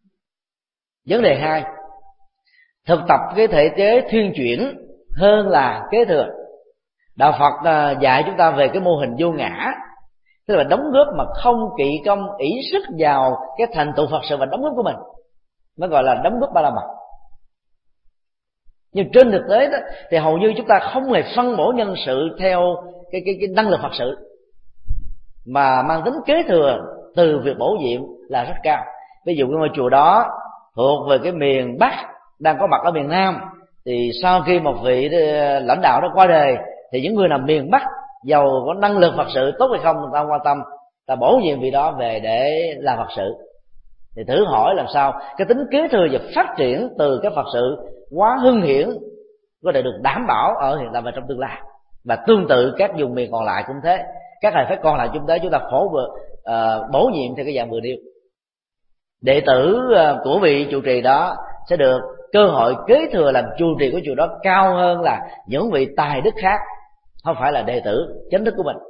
Vấn đề 2, thực tập cái thể chế thuyên chuyển hơn là kế thừa. Đạo Phật dạy chúng ta về cái mô hình vô ngã, tức là đóng góp mà không kỵ công ỷ sức vào cái thành tựu Phật sự và đóng góp của mình, nó gọi là đóng góp ba la mật. Nhưng trên thực tế đó, thì hầu như chúng ta không hề phân bổ nhân sự theo cái năng lực Phật sự, mà mang tính kế thừa từ việc bổ nhiệm là rất cao. Ví dụ cái ngôi chùa đó thuộc về cái miền Bắc đang có mặt ở miền Nam, thì sau khi một vị lãnh đạo đó qua đời, thì những người nằm miền Bắc giàu có năng lực Phật sự tốt hay không, người ta quan tâm, ta bổ nhiệm vị đó về để làm Phật sự. Thì thử hỏi làm sao cái tính kế thừa và phát triển từ cái Phật sự quá hưng hiển có thể được đảm bảo ở hiện tại và trong tương lai. Và tương tự các vùng miền còn lại cũng thế, các thầy phái còn lại chúng ta bổ nhiệm theo cái dạng vừa nêu. Đệ tử của vị trụ trì đó sẽ được cơ hội kế thừa làm trụ trì của chùa đó cao hơn là những vị tài đức khác, không phải là đệ tử chính thức của mình.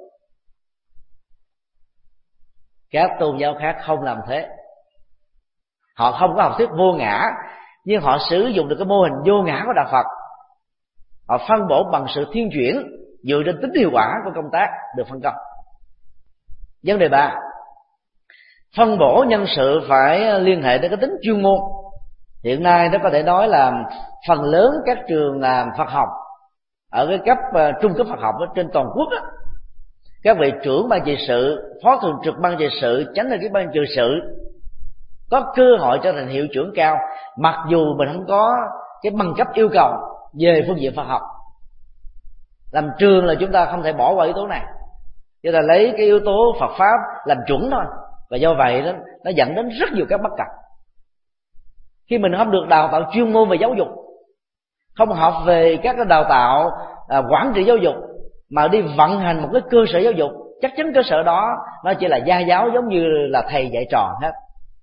Các tôn giáo khác không làm thế. Họ không có học thuyết vô ngã, nhưng họ sử dụng được cái mô hình vô ngã của đạo Phật. Họ phân bổ bằng sự thiên chuyển dựa trên tính hiệu quả của công tác được phân công. Vấn đề 3, phân bổ nhân sự phải liên hệ đến cái tính chuyên môn. Hiện nay nó có thể nói là phần lớn các trường Phật học ở cái cấp trung cấp Phật học trên toàn quốc đó, các vị trưởng ban trị sự, phó thường trực ban trị sự, chánh thư ký ban trị sự có cơ hội trở thành hiệu trưởng cao, mặc dù mình không có cái bằng cấp yêu cầu về phương diện Phật học. Làm trường là chúng ta không thể bỏ qua yếu tố này, chúng ta lấy cái yếu tố Phật pháp làm chuẩn thôi, và do vậy đó nó dẫn đến rất nhiều các bất cập. Khi mình không được đào tạo chuyên môn về giáo dục, không học về các cái đào tạo quản trị giáo dục, mà đi vận hành một cái cơ sở giáo dục, chắc chắn cơ sở đó nó chỉ là gia giáo, giống như là thầy dạy trò hết.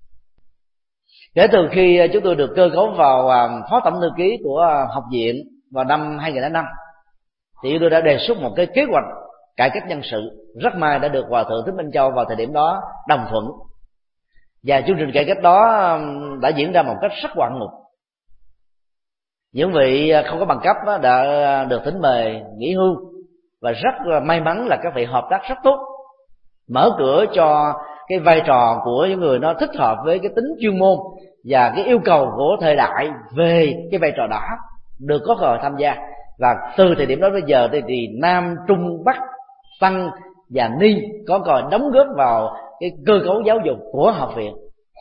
Kể từ khi chúng tôi được cơ cấu vào phó tổng thư ký của học viện vào năm 2005, thì tôi đã đề xuất một cái kế hoạch cải cách nhân sự. Rất may đã được Hòa thượng Thích Minh Châu vào thời điểm đó đồng thuận, và chương trình cải cách đó đã diễn ra một cách rất ngoạn mục. Những vị không có bằng cấp đã được thỉnh mời nghỉ hưu, và rất may mắn là các vị hợp tác rất tốt, mở cửa cho cái vai trò của những người nó thích hợp với cái tính chuyên môn và cái yêu cầu của thời đại về cái vai trò đó được có cơ hội tham gia. Và từ thời điểm đó đến giờ thì Nam, Trung, Bắc, Tăng và Ni có cơ hội đóng góp vào cái cơ cấu giáo dục của học viện.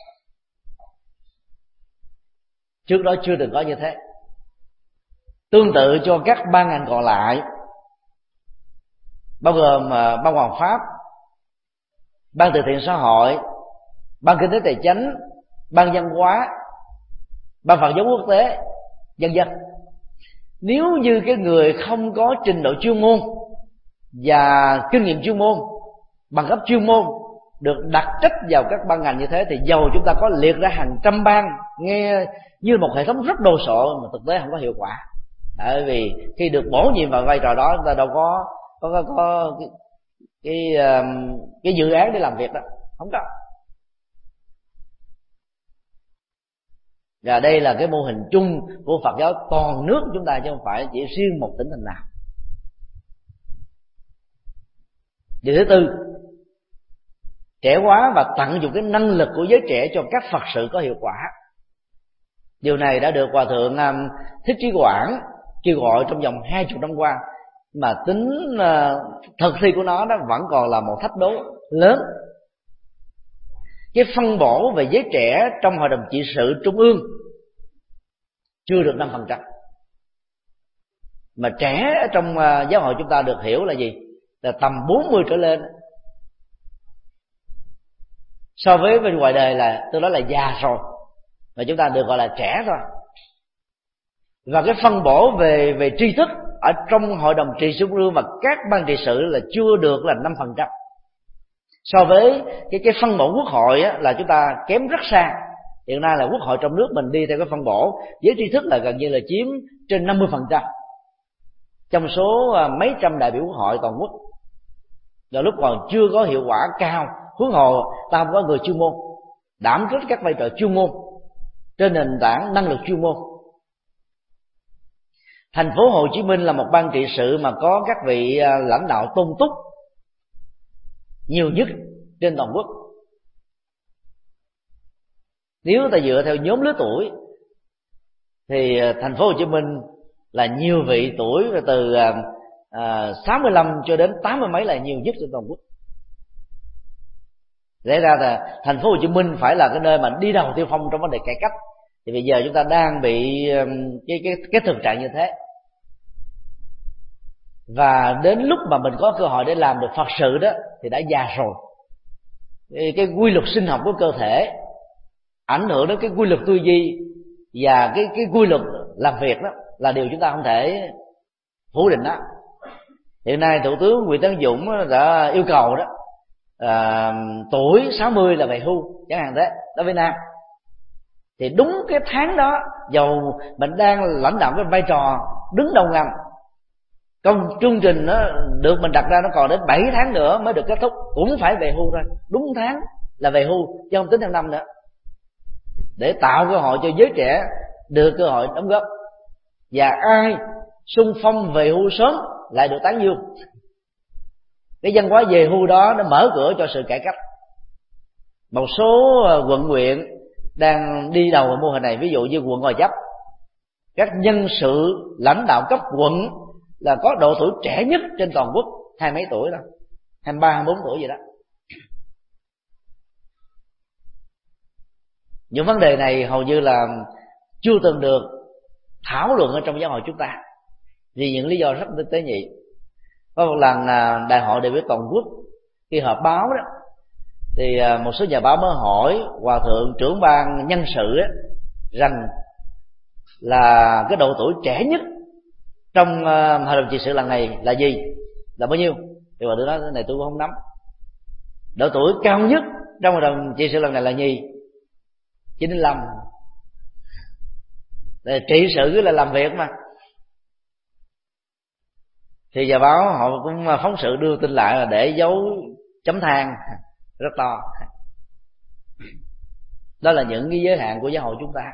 Trước đó chưa từng có như thế. Tương tự cho các ban ngành còn lại, bao gồm ban Hoàng pháp, ban từ thiện xã hội, ban kinh tế tài chính, ban văn hóa, ban Phật giáo quốc tế, vân vân. Nếu như cái người không có trình độ chuyên môn và kinh nghiệm chuyên môn, bằng cấp chuyên môn được đặt trách vào các ban ngành như thế, thì dầu chúng ta có liệt ra hàng trăm ban nghe như một hệ thống rất đồ sộ, mà thực tế không có hiệu quả. Bởi vì khi được bổ nhiệm vào vai trò đó, chúng ta đâu có cái dự án để làm việc đó, không có. Và đây là cái mô hình chung của Phật giáo toàn nước chúng ta, chứ không phải chỉ riêng một tỉnh thành nào. Điều thứ tư, trẻ hóa và tận dụng cái năng lực của giới trẻ cho các Phật sự có hiệu quả. Điều này đã được Hòa thượng Thích Trí Quảng kêu gọi trong vòng 20 năm qua, mà tính thực thi của nó vẫn còn là một thách đố lớn. Cái phân bổ về giới trẻ trong hội đồng trị sự trung ương chưa được 5%. Mà trẻ ở trong giáo hội chúng ta được hiểu là gì? Là tầm 40 trở lên. So với bên ngoài đời là tôi nói là già rồi, mà chúng ta được gọi là trẻ thôi. Và cái phân bổ về tri thức ở trong hội đồng trị sự trung ương và các ban trị sự là chưa được là 5%. So với cái phân bổ quốc hội là chúng ta kém rất xa. Hiện nay là quốc hội trong nước mình đi theo cái phân bổ với tri thức là gần như là chiếm trên 50% trong số mấy trăm đại biểu quốc hội toàn quốc. Rồi lúc còn chưa có hiệu quả cao, huống hồ ta không có người chuyên môn đảm trách các vai trò chuyên môn, trên nền tảng năng lực chuyên môn. Thành phố Hồ Chí Minh là một bang trị sự mà có các vị lãnh đạo tôn túc nhiều nhất trên toàn quốc. Nếu ta dựa theo nhóm lứa tuổi thì thành phố Hồ Chí Minh là nhiều vị tuổi từ 65 cho đến 80 mấy là nhiều nhất trên toàn quốc. Lẽ ra là thành phố Hồ Chí Minh phải là cái nơi mà đi đầu tiên phong trong vấn đề cải cách. Thì bây giờ chúng ta đang bị cái thực trạng như thế. Và đến lúc mà mình có cơ hội để làm được Phật sự đó thì đã già rồi. Cái quy luật sinh học của cơ thể ảnh hưởng đến cái quy luật tư duy và cái quy luật làm việc đó là điều chúng ta không thể phủ định đó. Hiện nay Thủ tướng Nguyễn Tấn Dũng đã yêu cầu đó tuổi 60 là về hưu chẳng hạn thế đối với nam. Thì đúng cái tháng đó, dầu mình đang lãnh đạo cái vai trò đứng đầu ngành, công chương trình nó được mình đặt ra nó còn đến 7 tháng nữa mới được kết thúc, cũng phải về hưu thôi. Đúng tháng là về hưu chứ không tính theo năm nữa, để tạo cơ hội cho giới trẻ được cơ hội đóng góp. Và ai xung phong về hưu sớm lại được tán dương. Cái văn hóa về hưu đó nó mở cửa cho sự cải cách. Một số quận huyện đang đi đầu vào mô hình này, ví dụ như quận Gò Vấp, các nhân sự lãnh đạo cấp quận là có độ tuổi trẻ nhất trên toàn quốc, 20 mấy tuổi đó, 23, 24 tuổi gì đó. Những vấn đề này hầu như là chưa từng được thảo luận ở trong giáo hội chúng ta, vì những lý do rất tế nhị. Có một lần đại hội đại biểu toàn quốc khi họp báo đó, thì một số nhà báo mới hỏi hòa thượng trưởng ban nhân sự đó, rằng là cái độ tuổi trẻ nhất trong hội đồng trị sự lần này là gì, là bao nhiêu? Thì hòa thượng nói cái này tôi cũng không nắm. Độ tuổi cao nhất trong hội đồng trị sự lần này là gì? 95. Để trị sự là làm việc mà. Thì nhà báo họ cũng phóng sự đưa tin lại là để dấu chấm than rất to. Đó là những cái giới hạn của giáo hội chúng ta.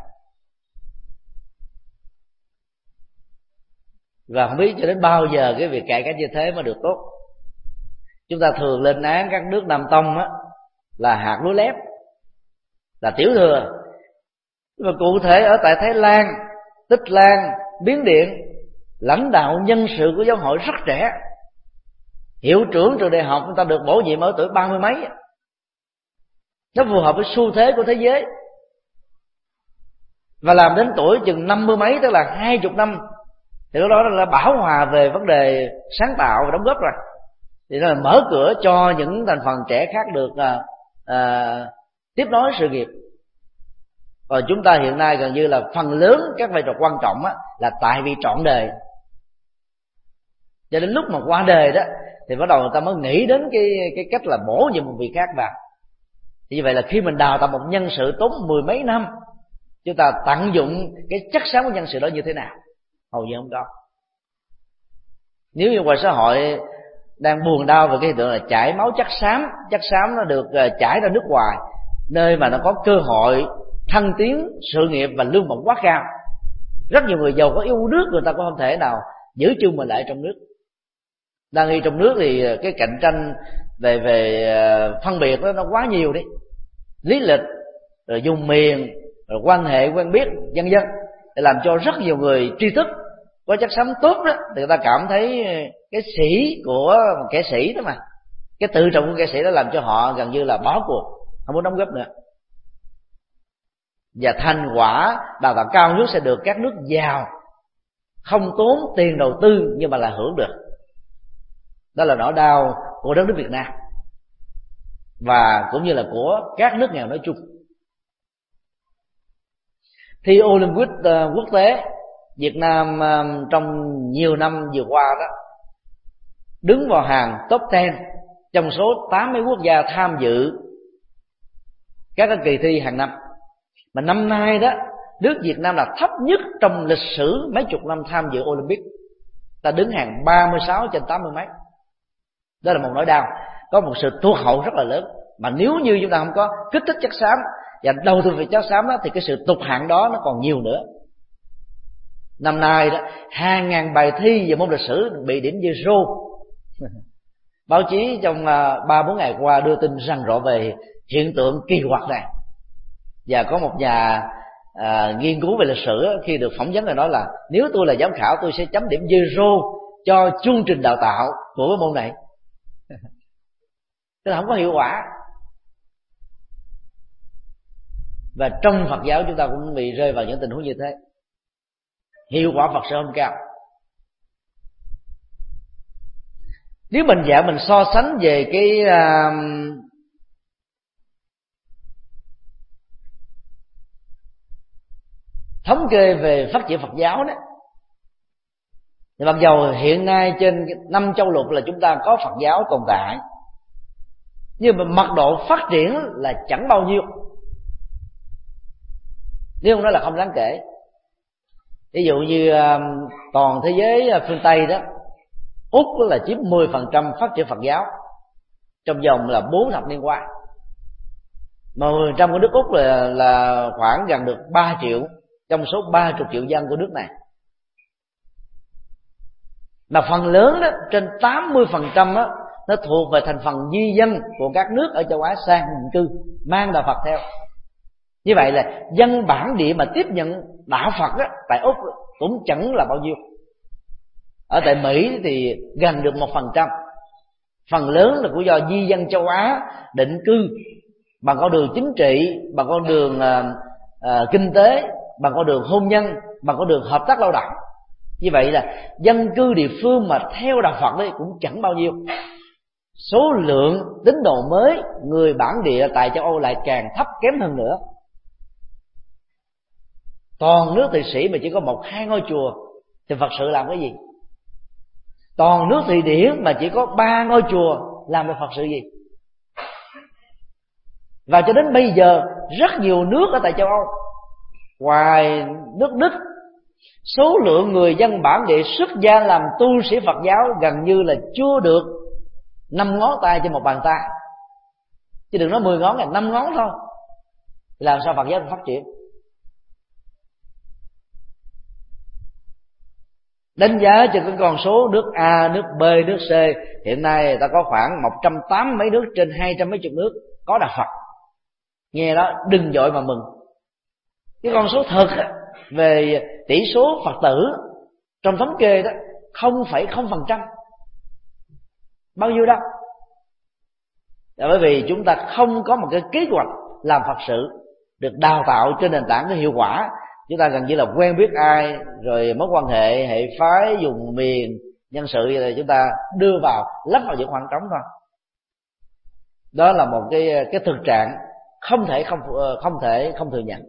Và không biết cho đến bao giờ cái việc cải cách như thế mới được tốt. Chúng ta thường lên án các nước Nam Tông á, là hạt lúa lép, là tiểu thừa. Nhưng mà cụ thể ở tại Thái Lan, Tích Lan, Miến Điện, lãnh đạo nhân sự của giáo hội rất trẻ. Hiệu trưởng trường đại học người ta được bổ nhiệm ở tuổi 30 mấy. Nó phù hợp với xu thế của thế giới. Và làm đến tuổi chừng 50 mấy, tức là 20 năm, thì lúc đó là bảo hòa về vấn đề sáng tạo và đóng góp rồi. Thì nó là mở cửa cho những thành phần trẻ khác được tiếp nối sự nghiệp. Và chúng ta hiện nay gần như là phần lớn các vai trò quan trọng á, là tại vì trọn đời. Cho đến lúc mà qua đời đó thì bắt đầu người ta mới nghĩ đến cái cách là bổ nhiệm một vị khác vào. Thì như vậy là khi mình đào tạo một nhân sự tốn 10 mấy năm, chúng ta tận dụng cái chất xám của nhân sự đó như thế nào? Hầu như không có. Nếu như ngoài xã hội đang buồn đau về cái hiện tượng là chảy máu chất xám nó được chảy ra nước ngoài, nơi mà nó có cơ hội thăng tiến sự nghiệp và lương bổng quá cao. Rất nhiều người giàu có yêu nước, người ta cũng không thể nào giữ chân mình lại trong nước. Đang đi trong nước thì cái cạnh tranh về phân biệt nó quá nhiều đi, lý lịch, rồi dùng miền, rồi quan hệ quen biết, vân vân, để làm cho rất nhiều người tri thức có chất xám tốt đó, thì người ta cảm thấy cái sĩ của kẻ sĩ đó mà, cái tự trọng của kẻ sĩ đó làm cho họ gần như là bỏ cuộc, không muốn đóng góp nữa. Và thành quả đào tạo cao nhất sẽ được các nước giàu không tốn tiền đầu tư nhưng mà là hưởng được. Đó là nỗi đau của đất nước Việt Nam và cũng như là của các nước nghèo nói chung. Thi Olympic quốc tế, Việt Nam trong nhiều năm vừa qua đó đứng vào hàng top 10 trong số 80 quốc gia tham dự các kỳ thi hàng năm. Mà năm nay đó, nước Việt Nam là thấp nhất trong lịch sử mấy chục năm tham dự Olympic. Ta đứng hàng 36 trên 80 mấy. Đó là một nỗi đau, có một sự tụt hậu rất là lớn. Mà nếu như chúng ta không có kích thích chất xám và đầu tư Phật giáo xám đó, thì cái sự tụt hạng đó nó còn nhiều nữa. Năm nay đó, hàng ngàn bài thi về môn lịch sử bị điểm zero. Báo chí trong 3-4 ngày qua đưa tin rầm rộ về hiện tượng kỳ quặc này. Và có một nhà nghiên cứu về lịch sử khi được phỏng vấn là nói là nếu tôi là giám khảo, tôi sẽ chấm điểm zero cho chương trình đào tạo của cái môn này. Tức là không có hiệu quả. Và trong Phật giáo chúng ta cũng bị rơi vào những tình huống như thế. Hiệu quả Phật sự không cao. Nếu mình mình so sánh về cái thống kê về phát triển Phật giáo đó, thì mặc dầu hiện nay trên 5 châu lục là chúng ta có Phật giáo tồn tại, nhưng mà mật độ phát triển là chẳng bao nhiêu, nếu không nói là không đáng kể. Ví dụ như toàn thế giới phương Tây đó, Úc là chiếm 10% phát triển Phật giáo trong vòng là 4 thập niên qua, mà 10% của nước Úc là khoảng gần được 3 triệu trong số 30 triệu dân của nước này. Mà phần lớn đó, trên 80% đó, nó thuộc về thành phần di dân của các nước ở châu Á sang định cư, mang đạo Phật theo. Như vậy là dân bản địa mà tiếp nhận đạo Phật đó, tại Úc cũng chẳng là bao nhiêu. Ở tại Mỹ thì gần được 1%. Phần lớn là của do di dân châu Á định cư bằng con đường chính trị, bằng con đường kinh tế, bằng con đường hôn nhân, bằng con đường hợp tác lao động. Như vậy là dân cư địa phương mà theo đạo Phật đấy cũng chẳng bao nhiêu. Số lượng tín đồ mới người bản địa tại châu Âu lại càng thấp kém hơn nữa. Toàn nước Thụy Sĩ mà chỉ có 1-2 ngôi chùa thì Phật sự làm cái gì? Toàn nước Thụy Điển mà chỉ có 3 ngôi chùa làm về Phật sự gì? Và cho đến bây giờ rất nhiều nước ở tại châu Âu, ngoài nước Đức, số lượng người dân bản địa xuất gia làm tu sĩ Phật giáo gần như là chưa được 5 ngón tay trên một bàn tay. Chứ đừng nói 10 ngón là 5 ngón thôi. Làm sao Phật giáo phát triển? Đánh giá cho cái con số nước A, nước B, nước C, hiện nay người ta có khoảng 180 mấy nước trên 200 mấy chục nước có đạo Phật. Nghe đó đừng vội mà mừng. Cái con số thật về tỷ số Phật tử trong thống kê đó 0,0%. Bao nhiêu đâu? Là bởi vì chúng ta không có một cái kế hoạch làm Phật sự được đào tạo trên nền tảng cái hiệu quả. Chúng ta gần như là quen biết ai, rồi mối quan hệ, hệ phái, vùng miền, nhân sự thì chúng ta đưa vào, lấp vào những khoảng trống thôi. Đó là một cái thực trạng không thể không thừa nhận.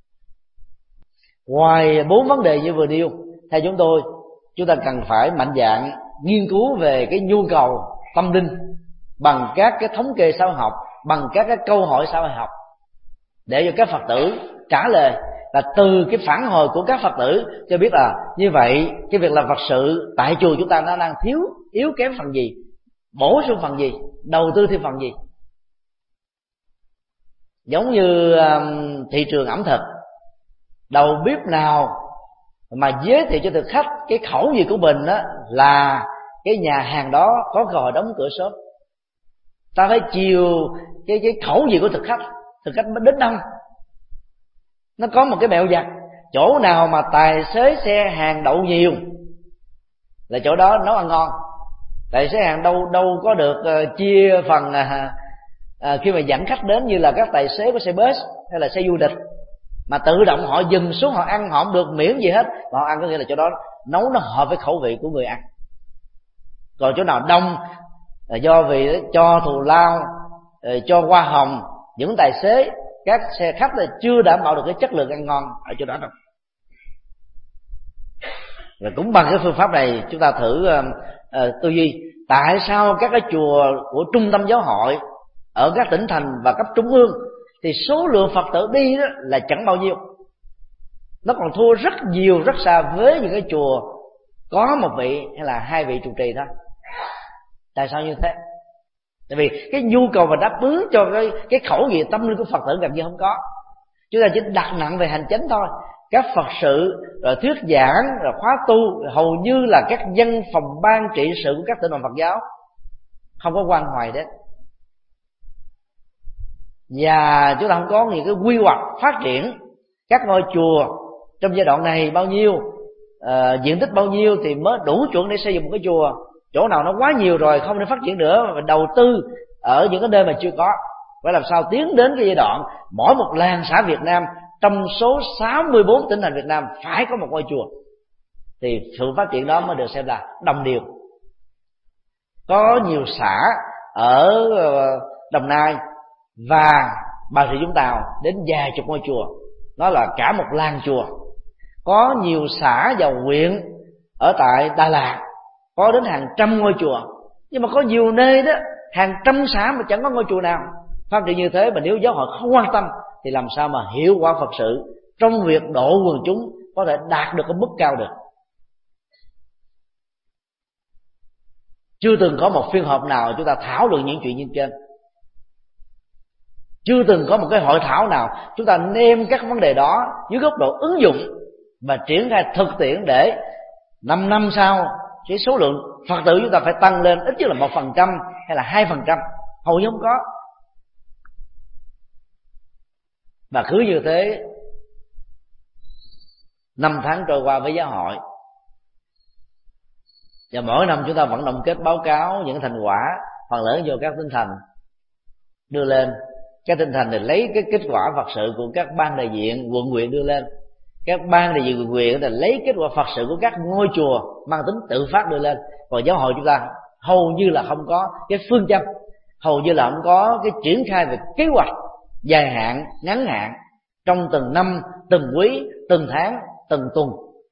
Ngoài 4 vấn đề như vừa nêu, theo chúng ta cần phải mạnh dạn nghiên cứu về cái nhu cầu tâm linh bằng các cái thống kê xã hội học, bằng các cái câu hỏi xã hội học, để cho các Phật tử trả lời. Và từ cái phản hồi của các Phật tử cho biết là như vậy cái việc làm Phật sự tại chùa chúng ta nó đang yếu kém phần gì, bổ sung phần gì, đầu tư thêm phần gì. Giống như thị trường ẩm thực, đầu bếp nào mà giới thiệu cho thực khách cái khẩu vị của mình đó là cái nhà hàng đó có cơ hội đóng cửa sớm. Ta phải chiều cái khẩu vị của thực khách mới đến đông. Nó có một cái mẹo vặt, chỗ nào mà tài xế xe hàng đậu nhiều là chỗ đó nấu ăn ngon. Tài xế hàng đâu có được chia phần khi mà dẫn khách đến như là các tài xế của xe bus hay là xe du lịch, mà tự động họ dừng xuống họ ăn, họ không được miễn gì hết, mà họ ăn có nghĩa là chỗ đó nấu nó hợp với khẩu vị của người ăn. Còn chỗ nào đông là do vì cho thù lao, cho hoa hồng những tài xế, các xe khách là chưa đảm bảo được cái chất lượng ăn ngon ở chỗ đó đâu. Và cũng bằng cái phương pháp này chúng ta thử tư duy tại sao các cái chùa của trung tâm giáo hội ở các tỉnh thành và cấp trung ương thì số lượng Phật tử đi đó là chẳng bao nhiêu, nó còn thua rất nhiều, rất xa với những cái chùa có một vị hay là 2 vị trụ trì thôi. Tại sao như thế? Tại vì cái nhu cầu và đáp ứng cho cái khẩu vị tâm linh của Phật tử gần như không có. Chúng ta chỉ đặt nặng về hành chánh thôi. Các Phật sự rồi thuyết giảng rồi khóa tu hầu như là các văn phòng ban trị sự của các tỉnh đoàn Phật giáo, không có quan hoài đến. Và chúng ta không có những cái quy hoạch phát triển các ngôi chùa trong giai đoạn này bao nhiêu, diện tích bao nhiêu thì mới đủ chuẩn để xây dựng một cái chùa. Chỗ nào nó quá nhiều rồi không thể phát triển nữa, và đầu tư ở những cái nơi mà chưa có. Phải làm sao tiến đến cái giai đoạn mỗi một làng xã Việt Nam trong số 64 tỉnh thành Việt Nam phải có một ngôi chùa, thì sự phát triển đó mới được xem là đồng đều. Có nhiều xã ở Đồng Nai và Bà Rịa Vũng Tàu đến vài chục ngôi chùa, nó là cả một làng chùa. Có nhiều xã và huyện ở tại Đà Lạt có đến hàng trăm ngôi chùa, nhưng mà có nhiều nơi đó hàng trăm xã mà chẳng có ngôi chùa nào. Phát triển như thế mà nếu giáo hội không quan tâm thì làm sao mà hiệu quả Phật sự trong việc độ quần chúng có thể đạt được cái mức cao được. Chưa từng có một phiên họp nào chúng ta thảo luận những chuyện như trên. Chưa từng có một cái hội thảo nào chúng ta nêm các vấn đề đó dưới góc độ ứng dụng và triển khai thực tiễn để 5 năm sau cái số lượng Phật tử chúng ta phải tăng lên ít nhất là 1% hay là 2%. Hầu như không có. Và cứ như thế 5 tháng trôi qua với giáo hội, và mỗi năm chúng ta vẫn tổng kết báo cáo những thành quả phần lớn vô các tinh thành đưa lên. Các tinh thành thì lấy cái kết quả Phật sự của các ban đại diện quận huyện đưa lên, các ban đại diện quận huyện thì lấy kết quả Phật sự của các ngôi chùa mang tính tự phát đưa lên. Còn giáo hội chúng ta hầu như là không có cái phương châm, hầu như là không có cái triển khai về kế hoạch dài hạn, ngắn hạn trong từng năm, từng quý, từng tháng, từng tuần.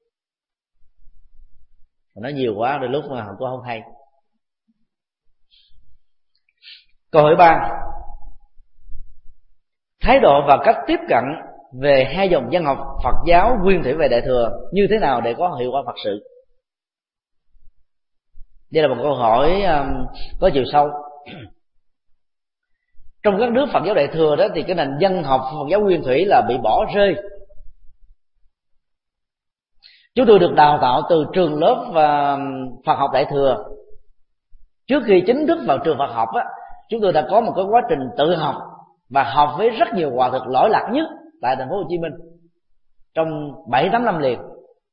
Nó nhiều quá đôi lúc mà cũng không hay. Câu hỏi 3: thái độ và cách tiếp cận về hai dòng văn học Phật giáo Nguyên Thủy và Đại Thừa như thế nào để có hiệu quả Phật sự? Đây là một câu hỏi có chiều sâu. Trong các nước Phật giáo Đại Thừa đó thì cái nền văn học Phật giáo Nguyên Thủy là bị bỏ rơi. Chúng tôi được đào tạo từ trường lớp Phật học Đại Thừa. Trước khi chính thức vào trường Phật học á, chúng tôi đã có một cái quá trình tự học và học với rất nhiều hòa thượng lỗi lạc nhất tại thành phố Hồ Chí Minh trong 7-8 năm liền.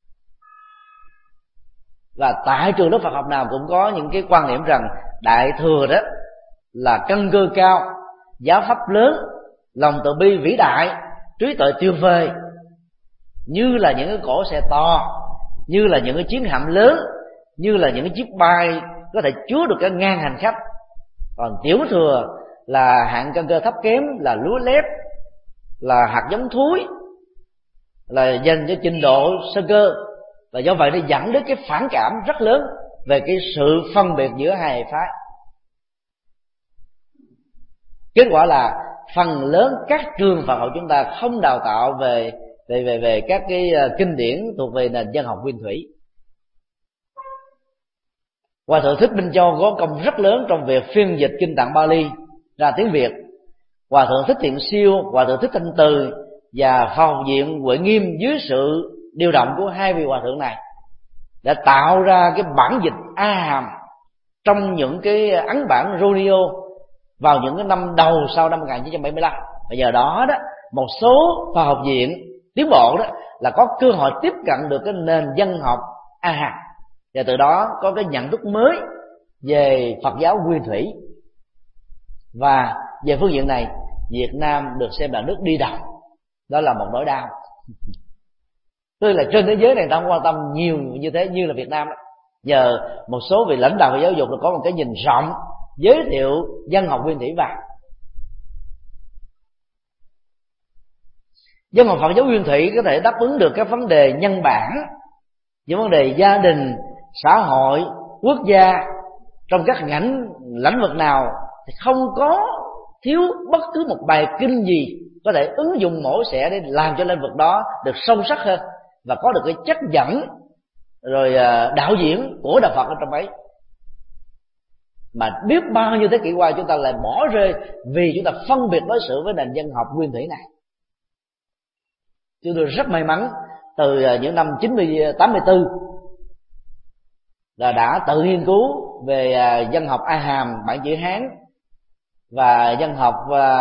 Và tại trường lớp Phật học nào cũng có những cái quan niệm rằng Đại Thừa đó là căn cơ cao, giáo pháp lớn, lòng từ bi vĩ đại, trí tuệ tuyệt vời, như là những cái cỗ xe to, như là những cái chiến hạm lớn, như là những cái chiếc bay có thể chứa được cả ngàn hành khách. Còn Tiểu Thừa là hạng căn cơ thấp kém, là lúa lép, là hạt giống thúi, là dành cho trình độ sơ cơ. Và do vậy nó dẫn đến cái phản cảm rất lớn về cái sự phân biệt giữa hai phái. Kết quả là phần lớn các trường Phật học chúng ta không đào tạo về các cái kinh điển thuộc về nền văn học Nguyên Thủy. Hòa thượng Thích Minh Châu có công rất lớn trong việc phiên dịch kinh Tạng Bali ra tiếng Việt. Hòa thượng Thích Thiện Siêu, Hòa thượng Thích Thanh Từ và Phật học viện Huệ Nghiêm dưới sự điều động của hai vị hòa thượng này đã tạo ra cái bản dịch A Hàm trong những cái ấn bản Romeo vào những cái năm đầu sau năm 1975. Và giờ đó đó, một số Phật học viện tiến bộ đó là có cơ hội tiếp cận được cái nền văn học A Hàm, và từ đó có cái nhận thức mới về Phật giáo Nguyên Thủy. Và về phương diện này, Việt Nam được xem là nước đi đầu. Đó là một nỗi đau. Tức là trên thế giới này ta không quan tâm nhiều như thế như là Việt Nam đó. Giờ một số vị lãnh đạo về giáo dục là có một cái nhìn rộng, giới thiệu văn học Nguyên Thủy vào. Văn học Phật giáo Nguyên Thủy có thể đáp ứng được các vấn đề nhân bản, những vấn đề gia đình, xã hội, quốc gia trong các lĩnh vực nào, thì không có thiếu bất cứ một bài kinh gì có thể ứng dụng mổ xẻ để làm cho lĩnh vực đó được sâu sắc hơn và có được cái chất dẫn rồi đạo diễn của đạo Phật ở trong ấy. Mà biết bao nhiêu thế kỷ qua chúng ta lại bỏ rơi vì chúng ta phân biệt đối xử với nền văn học Nguyên Thủy này. Chúng tôi rất may mắn từ những năm 84 là đã tự nghiên cứu về văn học A Hàm bản chữ Hán và văn học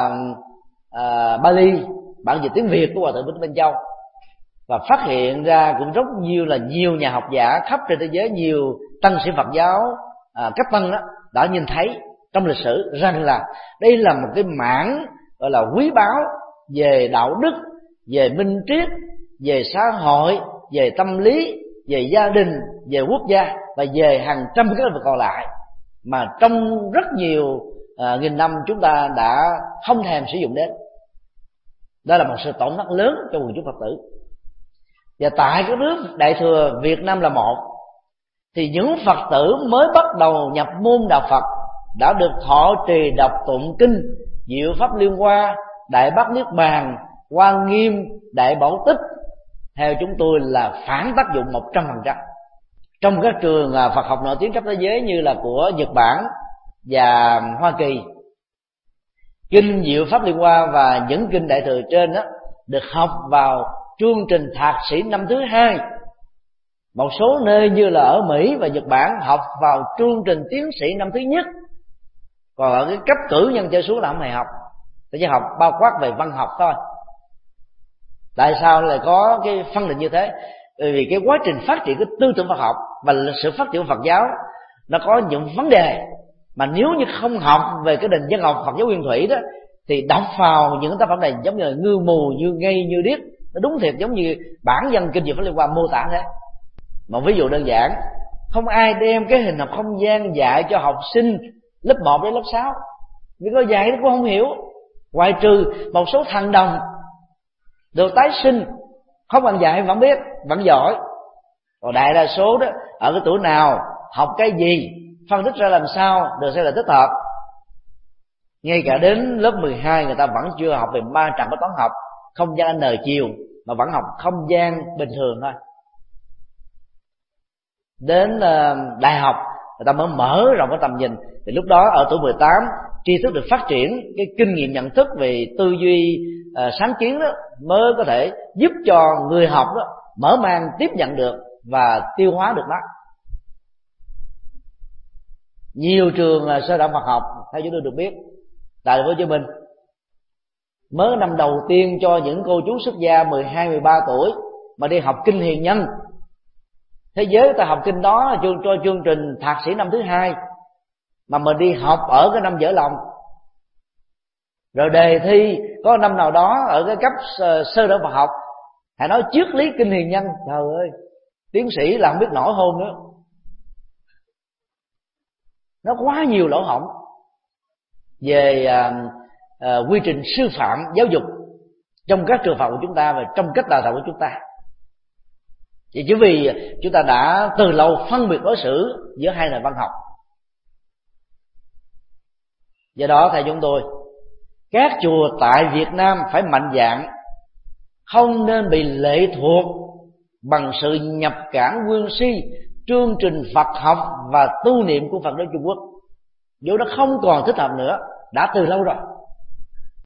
Bali bản dịch tiếng Việt của Hòa thượng Bích Minh Châu, và phát hiện ra cũng rất nhiều nhà học giả khắp trên thế giới, nhiều tăng sĩ Phật giáo cấp tăng đó đã nhìn thấy trong lịch sử rằng là đây là một cái mảng gọi là quý báu về đạo đức, về minh triết, về xã hội, về tâm lý, về gia đình, về quốc gia và về hàng trăm cái lĩnh vực còn lại mà trong rất nhiều nghìn năm chúng ta đã không thèm sử dụng đến. Đó là một sự tổn thất lớn cho quần chúng Phật tử. Và tại cái nước Đại thừa Việt Nam là một, thì những Phật tử mới bắt đầu nhập môn đạo Phật đã được thọ trì đọc tụng kinh Diệu Pháp Liên Hoa, Đại Bát Niết Bàn, Hoa Nghiêm, Đại Bảo Tích, theo chúng tôi là phản tác dụng 100%. Trong các trường Phật học nổi tiếng khắp thế giới như là của Nhật Bản và Hoa Kỳ, kinh Diệu Pháp Liên Hoa và những kinh Đại thừa trên đó được học vào chương trình thạc sĩ năm thứ 2. Một số nơi như là ở Mỹ và Nhật Bản học vào chương trình tiến sĩ năm thứ nhất. Còn ở cái cấp cử nhân trở xuống là không hề học, chỉ học bao quát về văn học thôi. Tại sao lại có cái phân định như thế? Bởi vì cái quá trình phát triển cái tư tưởng Phật học và lịch sử phát triển Phật giáo nó có những vấn đề mà nếu như không học về cái nền văn học Phật giáo nguyên thủy đó thì đọc vào những tác phẩm này giống như là ngư mù, như ngây, như điếc. Nó đúng thiệt giống như bản văn kinh Diệu Pháp Liên Hoa mô tả thế. Một ví dụ đơn giản, không ai đem cái hình học không gian dạy cho học sinh lớp 1 đến lớp 6, vì có dạy nó cũng không hiểu, ngoại trừ một số thằng đồng được tái sinh không cần dạy vẫn biết, vẫn giỏi. Còn đại đa số đó ở cái tuổi nào học cái gì, phân tích ra làm sao được xem là thích hợp. Ngay cả đến lớp 12 người ta vẫn chưa học về ma trận của toán học, không gian n chiều, mà vẫn học không gian bình thường thôi. Đến đại học người ta mới mở rộng cái tầm nhìn, thì lúc đó ở tuổi 18 tri thức được phát triển, cái kinh nghiệm nhận thức về tư duy sáng kiến đó mới có thể giúp cho người học đó mở mang tiếp nhận được và tiêu hóa được nó. Nhiều trường sơ đạo Phật học theo chúng tôi được biết tại thành phố Hồ Chí Minh mới năm đầu tiên cho những cô chú xuất gia 12-13 tuổi mà đi học kinh hiền nhân. Thế giới ta học kinh đó cho chương trình thạc sĩ năm thứ 2, mà mình đi học ở cái năm dở lòng. Rồi đề thi có năm nào đó ở cái cấp sơ đạo Phật học hãy nói triết lý kinh hiền nhân, trời ơi, tiến sĩ là không biết nổi hôn nữa. Nó quá nhiều lỗ hổng về quy trình sư phạm giáo dục trong các trường học của chúng ta và trong cách đào tạo của chúng ta. Chỉ vì chúng ta đã từ lâu phân biệt đối xử giữa hai nền văn học. Do đó theo chúng tôi, các chùa tại Việt Nam phải mạnh dạn, không nên bị lệ thuộc bằng sự nhập cảng nguyên si chương trình Phật học và tu niệm của Phật giáo Trung Quốc, dù nó không còn thích hợp nữa, đã từ lâu rồi.